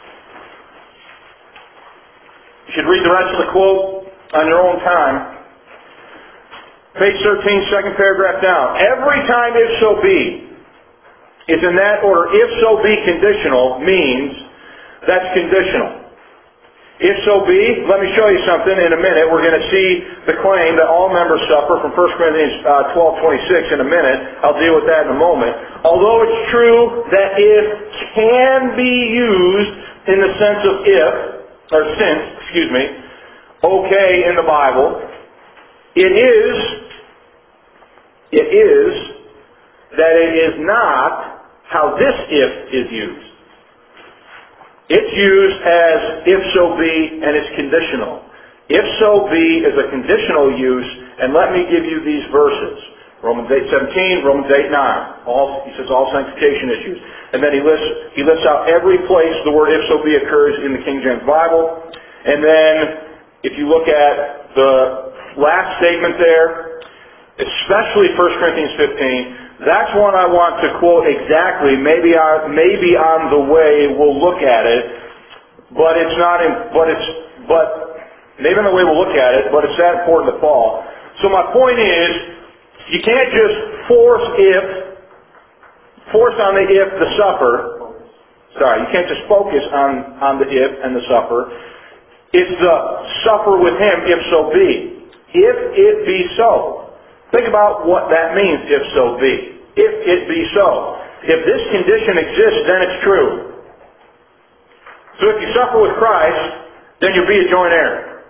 You should read the rest of the quote on your own time. Page thirteen, second paragraph down. Every time if so be is in that order. If so be conditional means that's conditional. If so be, let me show you something in a minute. We're going to see the claim that all members suffer from First Corinthians twelve twenty-six in a minute. I'll deal with that in a moment. Although it's true that if can be used in the sense of if, or since, excuse me, okay in the Bible, it is, it is that it is not how this if is used. It's used as if so be, and it's conditional. If so be is a conditional use, and let me give you these verses. Romans eight seventeen, Romans eight nine. All, he says all sanctification issues. And then he lists, he lists out every place the word if so be occurs in the King James Bible. And then, if you look at the last statement there, especially First Corinthians fifteen, that's one I want to quote exactly. Maybe I, maybe on the way we'll look at it, but it's not in, but it's, but, maybe on the way we'll look at it, but it's that important to Paul. So my point is, you can't just force if, force on the if, the suffer. Sorry, you can't just focus on, on the if and the suffer. It's the suffer with him, if so be. If it be so. Think about what that means, if so be. If it be so. If this condition exists, then it's true. So if you suffer with Christ, then you'll be a joint heir.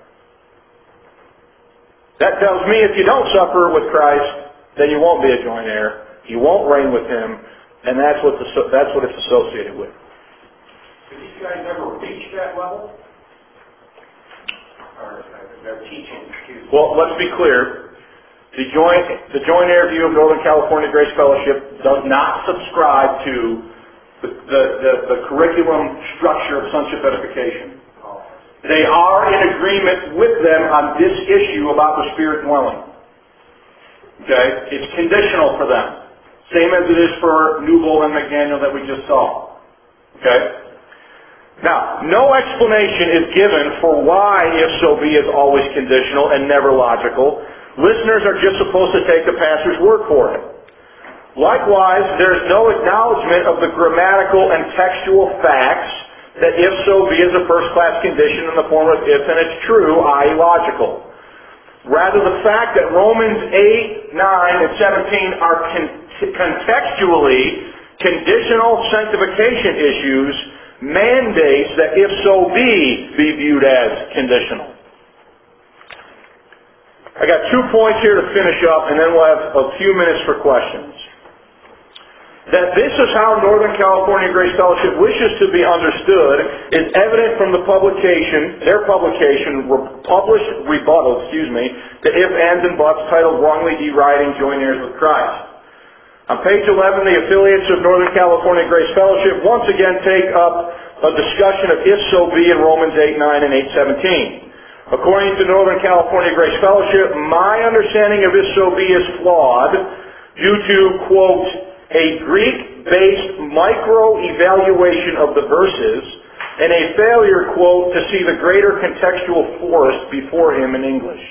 That tells me if you don't suffer with Christ, then you won't be a joint heir. You won't reign with Him, and that's what the, that's what it's associated with. Did these guys ever reach that level? Or their teaching, excuse me? Well, let's be clear. The joint, the joint heir view of Northern California Grace Fellowship does not subscribe to the, the, the, the curriculum structure of sonship edification. They are in agreement with them on this issue about the Spirit dwelling. Okay? It's conditional for them. Same as it is for Newbold and McDaniel that we just saw. Okay? Now, no explanation is given for why if so be is always conditional and never logical. Listeners are just supposed to take the pastor's word for it. Likewise, there is no acknowledgement of the grammatical and textual facts that if so be is a first-class condition in the form of if and it's true, that is logical. Rather, the fact that Romans eight, nine, and seventeen are con- contextually conditional sanctification issues mandates that if so be be viewed as conditional. I got two points here to finish up, and then we'll have a few minutes for questions. That this is how Northern California Grace Fellowship wishes to be understood is evident from the publication, their publication, re- published rebuttal, excuse me, to if, ands, and buts titled Wrongly Deriding Joint Heirs with Christ. On page eleven, the affiliates of Northern California Grace Fellowship once again take up a discussion of if so be in Romans eight nine and eight seventeen. According to Northern California Grace Fellowship, my understanding of if so be is flawed due to, quote, a Greek-based micro-evaluation of the verses and a failure, quote, to see the greater contextual forest before him in English.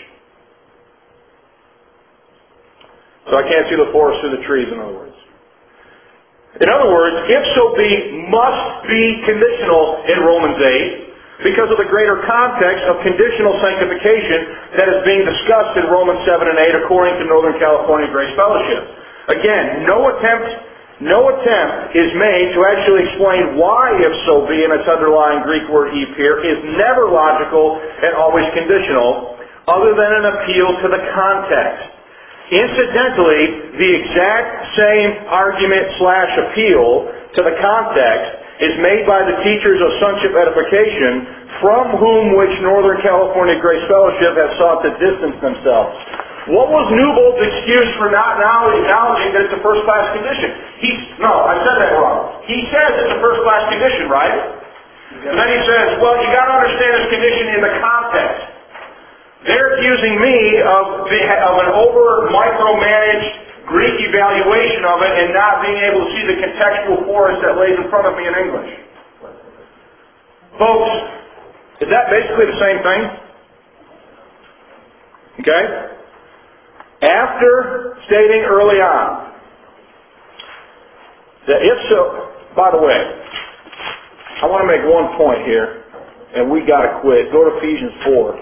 So I can't see the forest through the trees, in other words. In other words, if so be must be conditional in Romans eight, because of the greater context of conditional sanctification that is being discussed in Romans seven and eight according to Northern California Grace Fellowship. Again, no attempt, no attempt is made to actually explain why if so be in its underlying Greek word ep here is never logical and always conditional, other than an appeal to the context. Incidentally, the exact same argument slash appeal to the context is made by the teachers of sonship edification, from whom which Northern California Grace Fellowship has sought to distance themselves. What was Newbold's excuse for not now acknowledging that it's a first-class condition? He, no, I said that wrong. He says it's a first-class condition, right? And then he says, well, you got to understand this condition in the context. They're accusing me of, the, of an over-micromanaged Greek evaluation evaluation of it and not being able to see the contextual forest that lays in front of me in English. Folks, is that basically the same thing? Okay? After stating early on that if so, by the way, I want to make one point here, and we got to quit. Go to Ephesians four.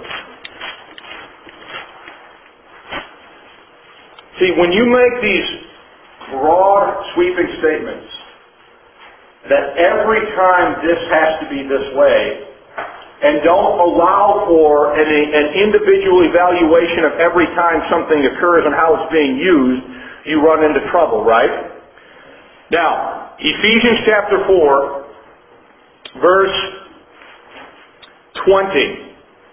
See, when you make these broad, sweeping statements that every time this has to be this way, and don't allow for an, an individual evaluation of every time something occurs and how it's being used, you run into trouble, right? Now, Ephesians chapter four, verse twenty.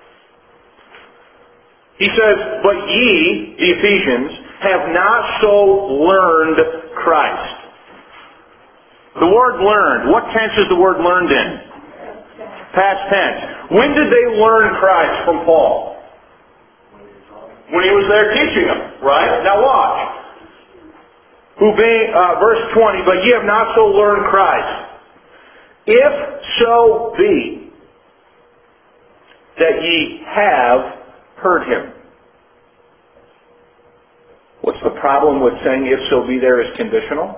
He says, "But ye," the Ephesians, "have not so learned Christ." The word learned, what tense is the word learned in? Past tense. When did they learn Christ from Paul? When he was there teaching them, right? Now watch. Who being, uh, verse twenty, "But ye have not so learned Christ, if so be that ye have heard him." What's the problem with saying "if so be" there is conditional?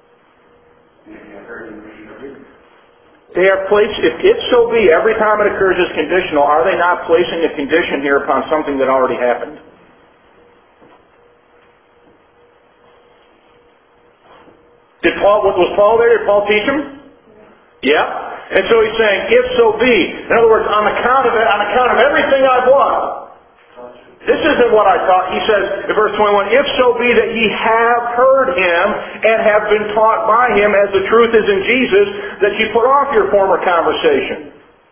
They are placed, if if so be, every time it occurs as conditional, are they not placing a condition here upon something that already happened? Did Paul, was Paul there? Did Paul teach him? Yeah. And so he's saying, if so be. In other words, on account of it, on account of everything I've what? This isn't what I taught. He says in verse twenty-one, "If so be that ye have heard him and have been taught by him, as the truth is in Jesus, that ye put off your former conversation."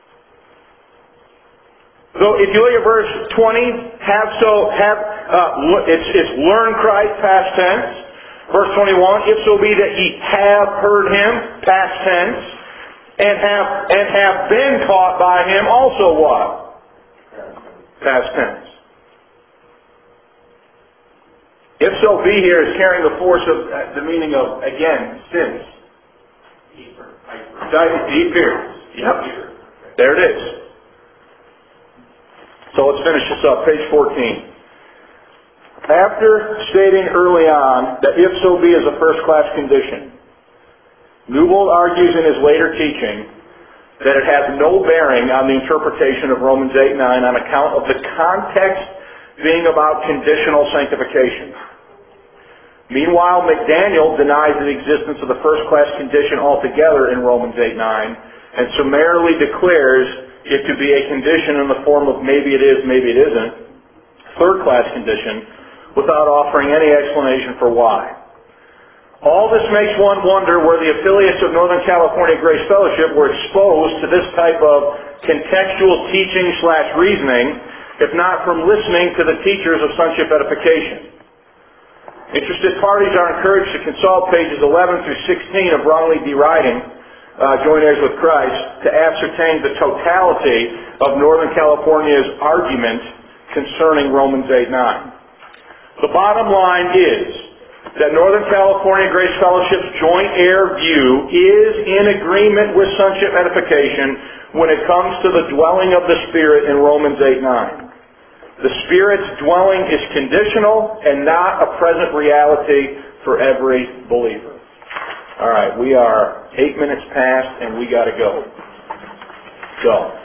So if you look at verse twenty, have so have uh, it's it's learn Christ, past tense. Verse twenty-one, "If so be that ye have heard him," past tense, and have and have been taught by him, also what? Past tense. If so be here is carrying the force of uh, the meaning of, again, since. Deeper. Deep here. Yep. There it is. So let's finish this up. Page fourteen. After stating early on that if so be is a first-class condition, Newbold argues in his later teaching that it has no bearing on the interpretation of Romans eight nine on account of the context being about conditional sanctification. Meanwhile, McDaniel denies the existence of the first-class condition altogether in Romans eight nine and summarily declares it to be a condition in the form of maybe it is, maybe it isn't, third-class condition, without offering any explanation for why. All this makes one wonder where the affiliates of Northern California Grace Fellowship were exposed to this type of contextual teaching slash reasoning, if not from listening to the teachers of sonship edification. Interested parties are encouraged to consult pages eleven through sixteen of Wrongly Deriding uh, Joint Heirs with Christ to ascertain the totality of Northern California's argument concerning Romans eight nine. The bottom line is that Northern California Grace Fellowship's joint heir view is in agreement with sonship edification when it comes to the dwelling of the Spirit in Romans eight nine. The Spirit's dwelling is conditional and not a present reality for every believer. All right, we are eight minutes past and we got to go. Go.